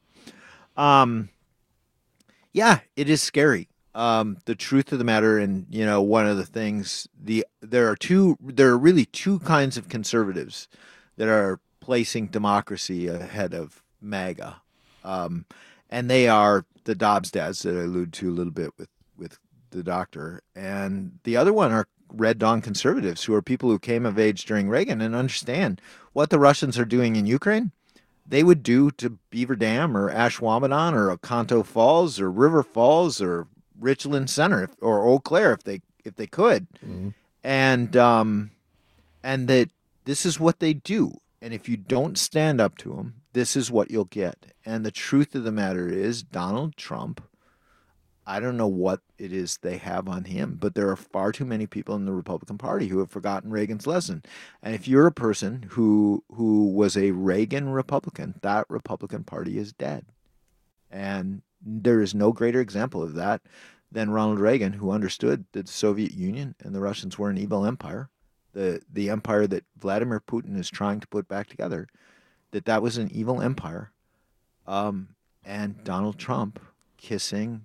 Yeah, it is scary. The truth of the matter, and one of the things, there are really two kinds of conservatives that are placing democracy ahead of MAGA. And they are the Dobbs dads that I alluded to a little bit with the doctor. And the other one are Red Dawn conservatives, who are people who came of age during Reagan and understand what the Russians are doing in Ukraine. They would do to Beaver Dam or Ashwaubenon or Oconto Falls or River Falls or Richland Center or Eau Claire if they could. Mm-hmm. And that this is what they do. And if you don't stand up to them, this is what you'll get. And the truth of the matter is, Donald Trump, I don't know what it is they have on him, but there are far too many people in the Republican Party who have forgotten Reagan's lesson. And if you're a person who was a Reagan Republican, that Republican Party is dead. And there is no greater example of that than Ronald Reagan, who understood that the Soviet Union and the Russians were an evil empire, the empire that Vladimir Putin is trying to put back together, that was an evil empire. And Donald Trump kissing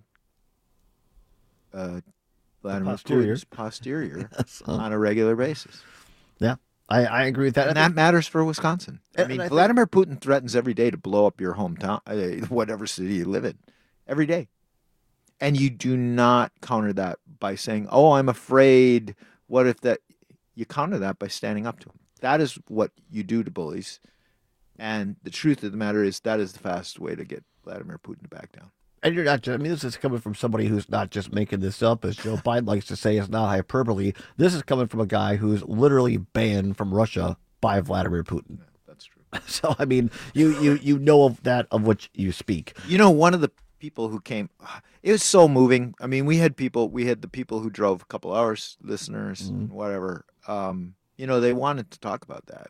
Vladimir Putin's posterior on a regular basis. Yeah, I agree with that. And that matters for Wisconsin. I mean, Vladimir Putin threatens every day to blow up your hometown, whatever city you live in, every day. And you do not counter that by saying, "Oh, I'm afraid. What if that?" You counter that by standing up to them. That is what you do to bullies. And the truth of the matter is that is the fastest way to get Vladimir Putin to back down. And you're not, I mean, this is coming from somebody who's not just making this up, as Joe Biden likes to say, it's not hyperbole. This is coming from a guy who's literally banned from Russia by Vladimir Putin. Yeah, that's true. So, I mean, you know of that, of which you speak. You know, one of the people who came, it was so moving. I mean, we had the people who drove a couple hours, listeners, and whatever. You know, they wanted to talk about that.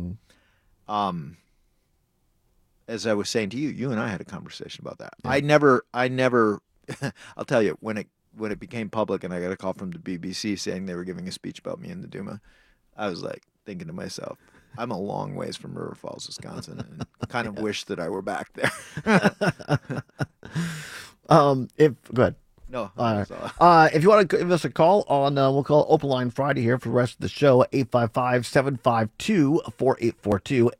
As I was saying to you, you and I had a conversation about that. Yeah. I never, I'll tell you, when it became public and I got a call from the BBC saying they were giving a speech about me in the Duma, I was like thinking to myself, I'm a long ways from River Falls, Wisconsin, and kind of wish that I were back there. Go ahead. No. If you want to give us a call on, we'll call Open Line Friday here for the rest of the show, 855-752-4842,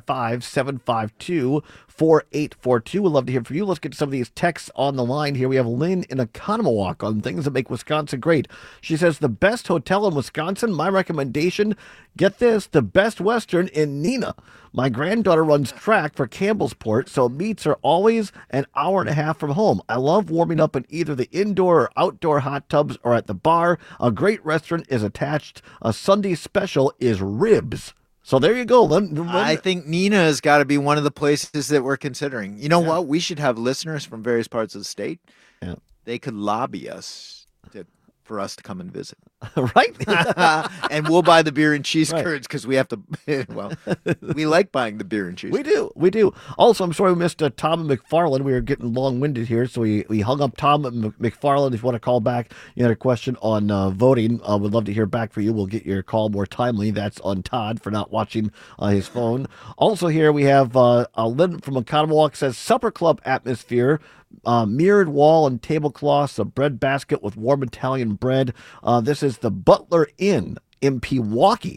855-752-4842. We'd love to hear from you. Let's get to some of these texts on the line here. We have Lynn in Oconomowoc on things that make Wisconsin great. She says, the best hotel in Wisconsin, my recommendation, get this, the Best Western in Neenah. My granddaughter runs track for Campbellsport, so meets are always an hour and a half from home. I love warming up in either the indoor or outdoor hot tubs or at the bar. A great restaurant is attached. A Sunday special is ribs. So there you go. I think Neenah has got to be one of the places that we're considering. You know what? We should have listeners from various parts of the state. Yeah. They could lobby us for us to come and visit. Right? And we'll buy the beer and cheese curds because we have to, well, we like buying the beer and cheese. We do. Also, I'm sorry we missed Tom and McFarland. We were getting long-winded here, so we hung up Tom and McFarland. If you want to call back, you had a question on voting. We'd love to hear back from you. We'll get your call more timely. That's on Todd for not watching his phone. Also here we have Lynn from Oconomowoc says, Supper Club atmosphere. Mirrored wall and tablecloths, a bread basket with warm Italian bread. This is the Butler Inn in Pewaukee.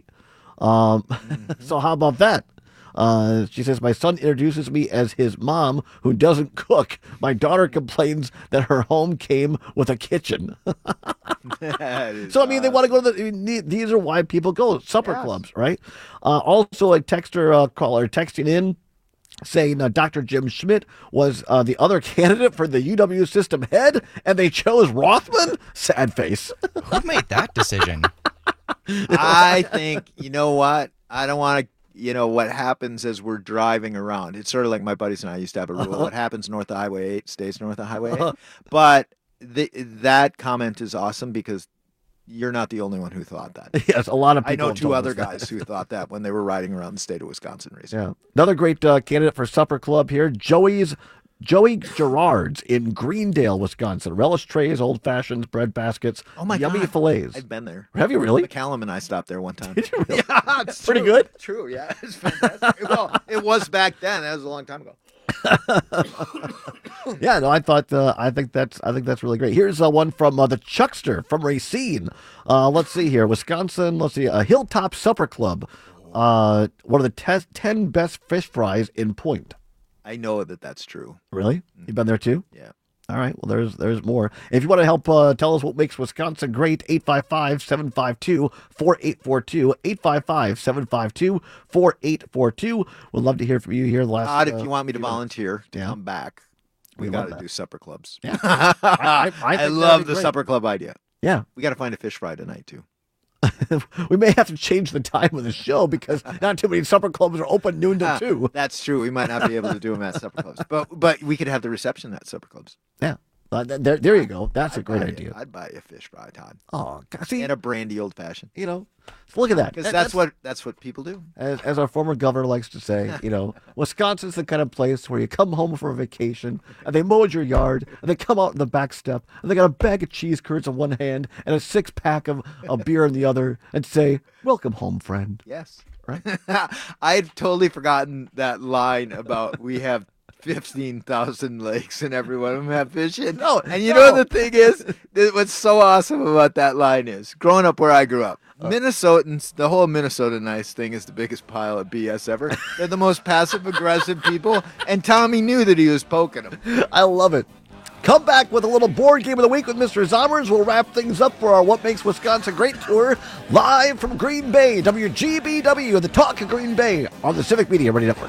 So how about that? She says, my son introduces me as his mom who doesn't cook. My daughter complains that her home came with a kitchen. So, I mean, they want to go to these are why people go, supper clubs, right? Also, a texter caller texting in, saying Dr. Jim Schmidt was the other candidate for the UW system head, and they chose Rothman? Sad face. Who made that decision? I think, you know what? I don't want to, what happens as we're driving around. It's sort of like my buddies and I used to have a rule. What happens north of Highway 8 stays north of Highway 8. But that comment is awesome because you're not the only one who thought that. Yes, a lot of people. I know two other guys who thought that when they were riding around the state of Wisconsin recently. Yeah. Another great candidate for Supper Club here, Joey Gerard's in Greendale, Wisconsin. Relish trays, old fashions, bread baskets, yummy fillets. I've been there. Have you really? McCallum and I stopped there one time. Did you really? Yeah, it's pretty true. good. True, yeah, it's fantastic. Well, it was back then. That was a long time ago. Yeah, no, I think that's really great. Here's one from the Chuckster from Racine. Let's see here, Wisconsin. Let's see, a Hilltop Supper Club. One of the 10 best fish fries in Point. I know that's true. Really? You've been there too? Yeah. All right. Well, there's more. If you want to help tell us what makes Wisconsin great, 855-752-4842, 855-752-4842. We'd love to hear from you here. Todd, if you want me to volunteer to come back, we got to do supper clubs. Yeah. I love the supper club idea. Yeah. We got to find a fish fry tonight too. We may have to change the time of the show because not too many supper clubs are open noon to 2. That's true. We might not be able to do them at supper clubs, but we could have the reception at supper clubs. Yeah. There you go. That's a great idea. I'd buy you a fish fry, Todd. Oh, see, and a brandy old fashioned. Look at that. Because that's what people do. As our former governor likes to say, Wisconsin's the kind of place where you come home for a vacation and they mowed your yard and they come out in the back step and they got a bag of cheese curds in one hand and a 6-pack of beer in the other and say, "Welcome home, friend." Yes. Right. I'd totally forgotten that line about we have 15,000 lakes and every one of them have fish in. No, and you know what the thing is? What's so awesome about that line is, growing up where I grew up, Minnesotans, the whole Minnesota nice thing is the biggest pile of BS ever. They're the most passive-aggressive people, and Tommy knew that he was poking them. I love it. Come back with a little board game of the week with Mr. Zommers. We'll wrap things up for our What Makes Wisconsin Great tour live from Green Bay, WGBW, the Talk of Green Bay on the Civic Media Radio Network.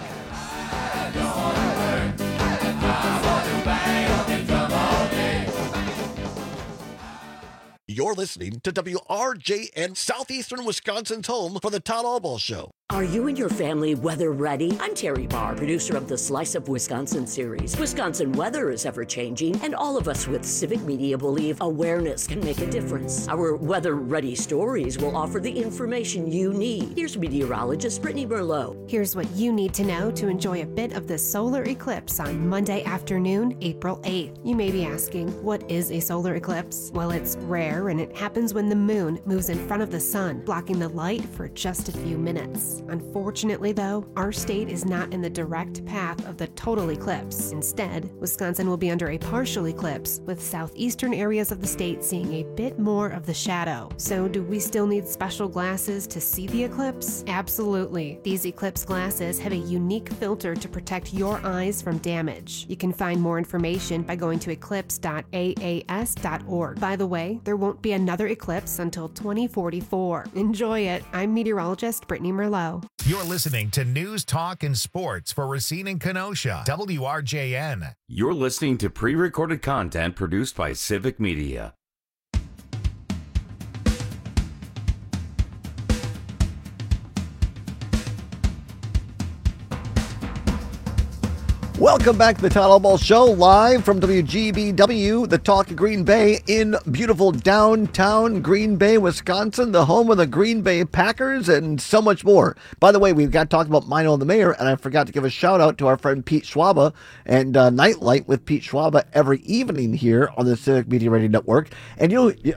You're listening to WRJN, Southeastern Wisconsin's home for the Todd Albaugh Show. Are you and your family weather ready? I'm Terry Barr, producer of the Slice of Wisconsin series. Wisconsin weather is ever changing, and all of us with Civic Media believe awareness can make a difference. Our weather ready stories will offer the information you need. Here's meteorologist Brittany Merlot. Here's what you need to know to enjoy a bit of the solar eclipse on Monday afternoon, April 8th. You may be asking, what is a solar eclipse? Well, it's rare and it happens when the moon moves in front of the sun, blocking the light for just a few minutes. Unfortunately, though, our state is not in the direct path of the total eclipse. Instead, Wisconsin will be under a partial eclipse, with southeastern areas of the state seeing a bit more of the shadow. So, do we still need special glasses to see the eclipse? Absolutely. These eclipse glasses have a unique filter to protect your eyes from damage. You can find more information by going to eclipse.aas.org. By the way, there won't be another eclipse until 2044. Enjoy it. I'm meteorologist Brittany Merlot. You're listening to News, Talk, and Sports for Racine and Kenosha, WRJN. You're listening to pre-recorded content produced by Civic Media. Welcome back to the Todd Albaugh Show, live from WGBW, the Talk of Green Bay, in beautiful downtown Green Bay, Wisconsin, the home of the Green Bay Packers, and so much more. By the way, we've got to talk about Mino and the Mayor, and I forgot to give a shout out to our friend Pete Schwaba and Nightlight with Pete Schwaba every evening here on the Civic Media Radio Network. And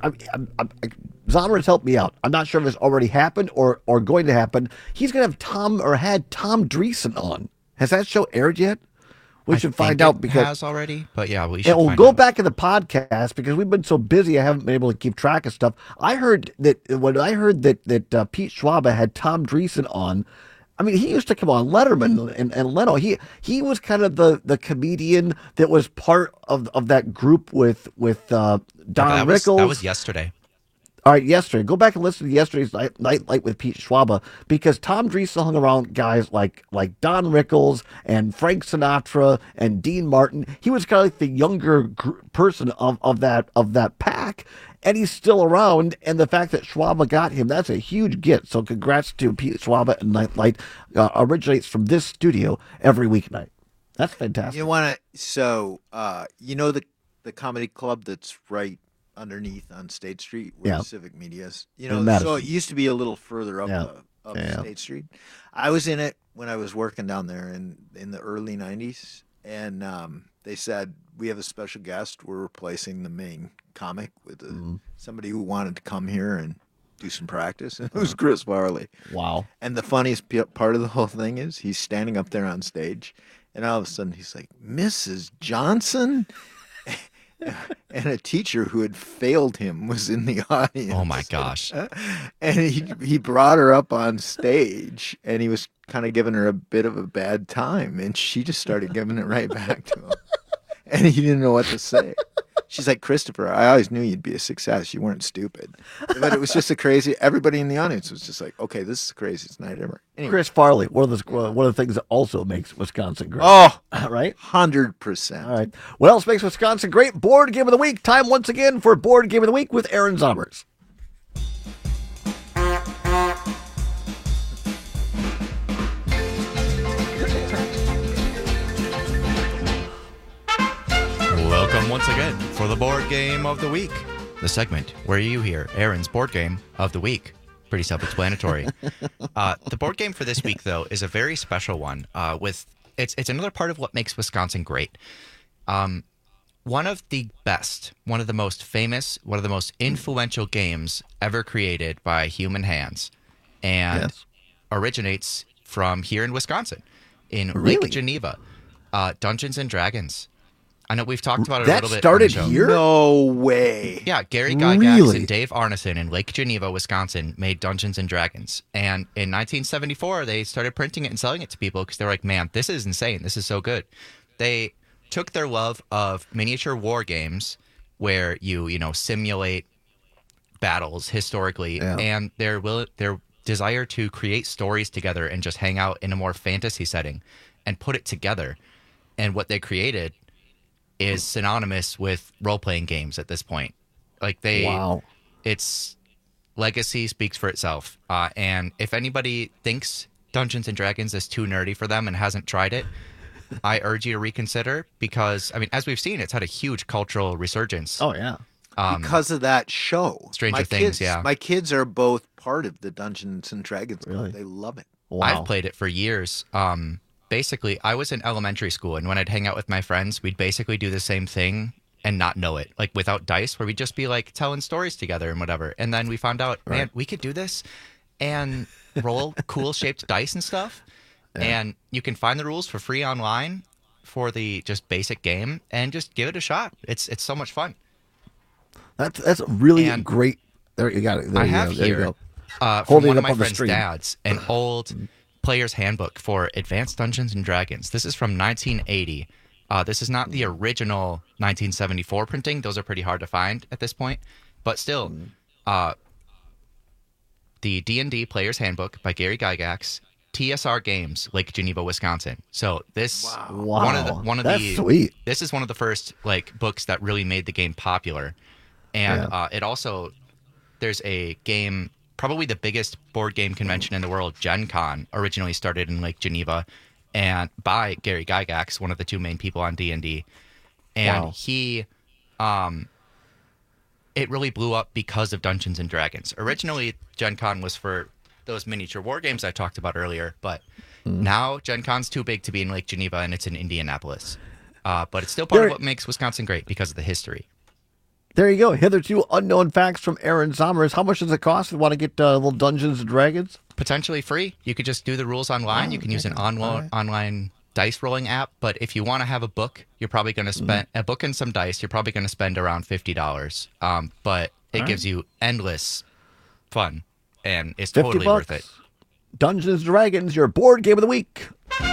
Zommers helped me out. I'm not sure if it's already happened or going to happen. He's going to have had Tom Dreesen on. Has that show aired yet? We should find out because it has already, but yeah, we should. And we'll go back in the podcast because we've been so busy. I haven't been able to keep track of stuff. I heard that Pete Schwaba had Tom Dreesen on. I mean, he used to come on Letterman and Leno. He was kind of the comedian that was part of that group with Don Rickles. That was yesterday. All right, yesterday. Go back and listen to yesterday's Nightlight with Pete Schwaba because Tom Dreesen hung around guys like Don Rickles and Frank Sinatra and Dean Martin. He was kind of like the younger person of that pack, and he's still around. And the fact that Schwaba got him, that's a huge get. So congrats to Pete Schwaba and Nightlight. Originates from this studio every weeknight. That's fantastic. You want to? So the comedy club that's right underneath on State Street where the Civic Media is. So it used to be a little further up State Street. I was in it when I was working down there in the early 90s, and they said, we have a special guest. We're replacing the main comic with somebody who wanted to come here and do some practice. And it was Chris Farley. Wow. And the funniest part of the whole thing is he's standing up there on stage, and all of a sudden he's like, Mrs. Johnson? And a teacher who had failed him was in the audience. Oh my gosh. And he brought her up on stage, and he was kind of giving her a bit of a bad time, and she just started giving it right back to him. And he didn't know what to say. She's like, Christopher, I always knew you'd be a success. You weren't stupid. But it was just everybody in the audience was just like, okay, this is the craziest night ever. Anyway. Chris Farley, one of the things that also makes Wisconsin great. Oh, right? 100%. All right. What else makes Wisconsin great? Board Game of the Week. Time once again for Board Game of the Week with Aaron Zommers. Welcome once again for the Board Game of the Week, the segment where you hear Aaron's Board Game of the Week. Pretty self-explanatory. The board game for this week, though, is a very special one. It's another part of what makes Wisconsin great. One of the best, one of the most famous, one of the most influential games ever created by human hands, and originates from here in Wisconsin, in Lake Geneva, Dungeons and Dragons. I know we've talked about it a little bit. That started here? No way. Yeah, Gary Gygax and Dave Arneson in Lake Geneva, Wisconsin, made Dungeons and Dragons. And in 1974, they started printing it and selling it to people because they're like, man, this is insane. This is so good. They took their love of miniature war games where you simulate battles historically and their desire to create stories together and just hang out in a more fantasy setting and put it together. And what they created is synonymous with role-playing games at this point. Like it's legacy speaks for itself. And if anybody thinks Dungeons and Dragons is too nerdy for them and hasn't tried it, I urge you to reconsider because, I mean, as we've seen, it's had a huge cultural resurgence. Oh, yeah. Because of that show. Stranger Things, My kids are both part of the Dungeons and Dragons Club. Really? They love it. Wow. I've played it for years. Basically, I was in elementary school, and when I'd hang out with my friends, we'd basically do the same thing and not know it, like without dice, where we'd just be like telling stories together and whatever. And then we found out, man, we could do this and roll cool shaped dice and stuff. Yeah. And you can find the rules for free online for the just basic game and just give it a shot. It's so much fun. That's really great. There you got it. There I you have go. There here you go. From Holding one it of up my on the friend's stream. dads, an old player's handbook for Advanced Dungeons and Dragons. This is from 1980. This is not the original 1974 printing. Those are pretty hard to find at this point. But still, the D&D Player's Handbook by Gary Gygax, TSR Games, Lake Geneva, Wisconsin. So this That's sweet. This is one of the first like books that really made the game popular. And it also, there's a game, probably the biggest board game convention in the world, Gen Con, originally started in Lake Geneva, and by Gary Gygax, one of the two main people on D&D. And he, it really blew up because of Dungeons and Dragons. Originally, Gen Con was for those miniature war games I talked about earlier, but now Gen Con's too big to be in Lake Geneva, and it's in Indianapolis. But it's still part of what makes Wisconsin great because of the history. There you go. Hitherto unknown facts from Aaron Somers. How much does it cost if you want to get little Dungeons and Dragons? Potentially free. You could just do the rules online. You can use an online dice rolling app. But if you want to have a book, you're probably going to spend a book and some dice. You're probably going to spend around $50. But it gives you endless fun, and it's totally worth it. Dungeons and Dragons, your board game of the week.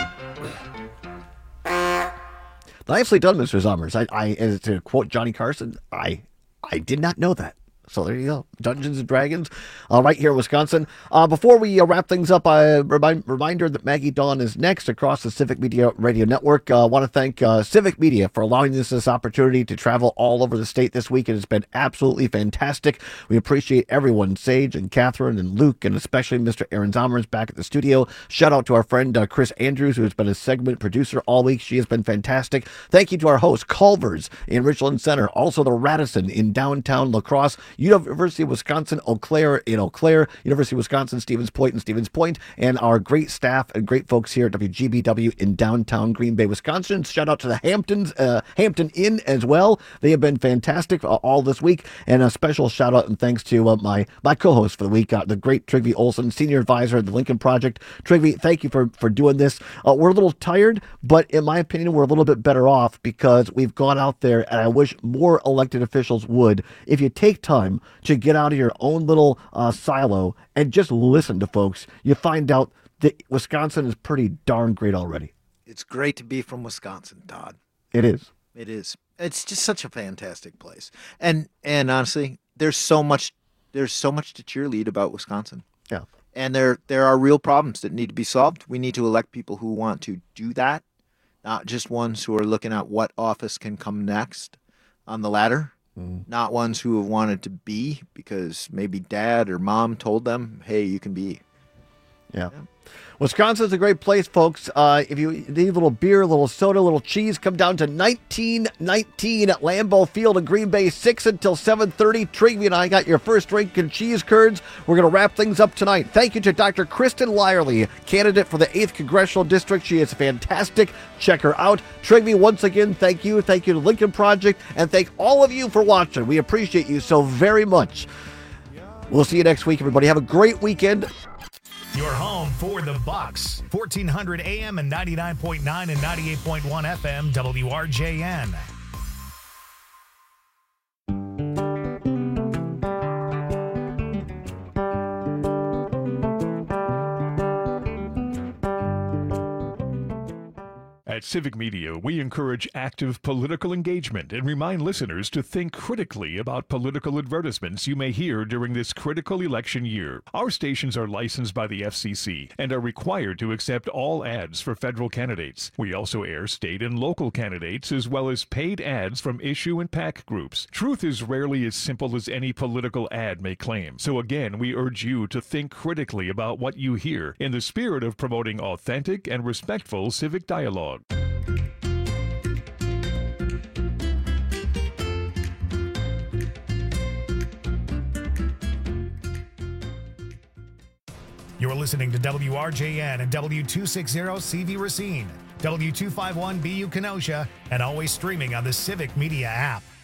Nicely done, Mr. Somers. As to quote Johnny Carson, I did not know that. So there you go. Dungeons and Dragons, right here in Wisconsin. Before we wrap things up, a reminder that Maggie Dawn is next across the Civic Media Radio Network. I want to thank Civic Media for allowing us this opportunity to travel all over the state this week. It has been absolutely fantastic. We appreciate everyone, Sage and Catherine and Luke, and especially Mr. Aaron Somers back at the studio. Shout out to our friend Chris Andrews, who has been a segment producer all week. She has been fantastic. Thank you to our host, Culver's in Richland Center, also the Radisson in downtown La Crosse, University of Wisconsin, Eau Claire in Eau Claire, University of Wisconsin, Stevens Point in Stevens Point, and our great staff and great folks here at WGBW in downtown Green Bay, Wisconsin. Shout out to the Hampton Inn as well. They have been fantastic all this week. And a special shout out and thanks to my co-host for the week, the great Trygve Olson, Senior Advisor at the Lincoln Project. Trygve, thank you for doing this. We're a little tired, but in my opinion, we're a little bit better off because we've gone out there, and I wish more elected officials would. If you take time to get out of your own little silo and just listen to folks, you find out that Wisconsin is pretty darn great already. It's great to be from Wisconsin, Todd. It is. It is. It's just such a fantastic place. And honestly, there's so much to cheerlead about Wisconsin. Yeah. And there are real problems that need to be solved. We need to elect people who want to do that, not just ones who are looking at what office can come next on the ladder. Not ones who have wanted to be because maybe dad or mom told them, hey, you can be. Yeah. Wisconsin's a great place, folks. If you need a little beer, a little soda, a little cheese, come down to 1919 at Lambeau Field in Green Bay, 6 until 7:30. Trygve and I got your first drink and cheese curds. We're going to wrap things up tonight. Thank you to Dr. Kristen Lyerly, candidate for the 8th Congressional District. She is fantastic. Check her out. Trygve, once again, thank you. Thank you to Lincoln Project, and thank all of you for watching. We appreciate you so very much. We'll see you next week, everybody. Have a great weekend. Your home for the Bucks. 1400 AM and 99.9 and 98.1 FM, WRJN. At Civic Media, we encourage active political engagement and remind listeners to think critically about political advertisements you may hear during this critical election year. Our stations are licensed by the FCC and are required to accept all ads for federal candidates. We also air state and local candidates as well as paid ads from issue and PAC groups. Truth is rarely as simple as any political ad may claim. So again, we urge you to think critically about what you hear in the spirit of promoting authentic and respectful civic dialogue. You're listening to WRJN and W260CV Racine, W251BU Kenosha, and always streaming on the Civic Media app.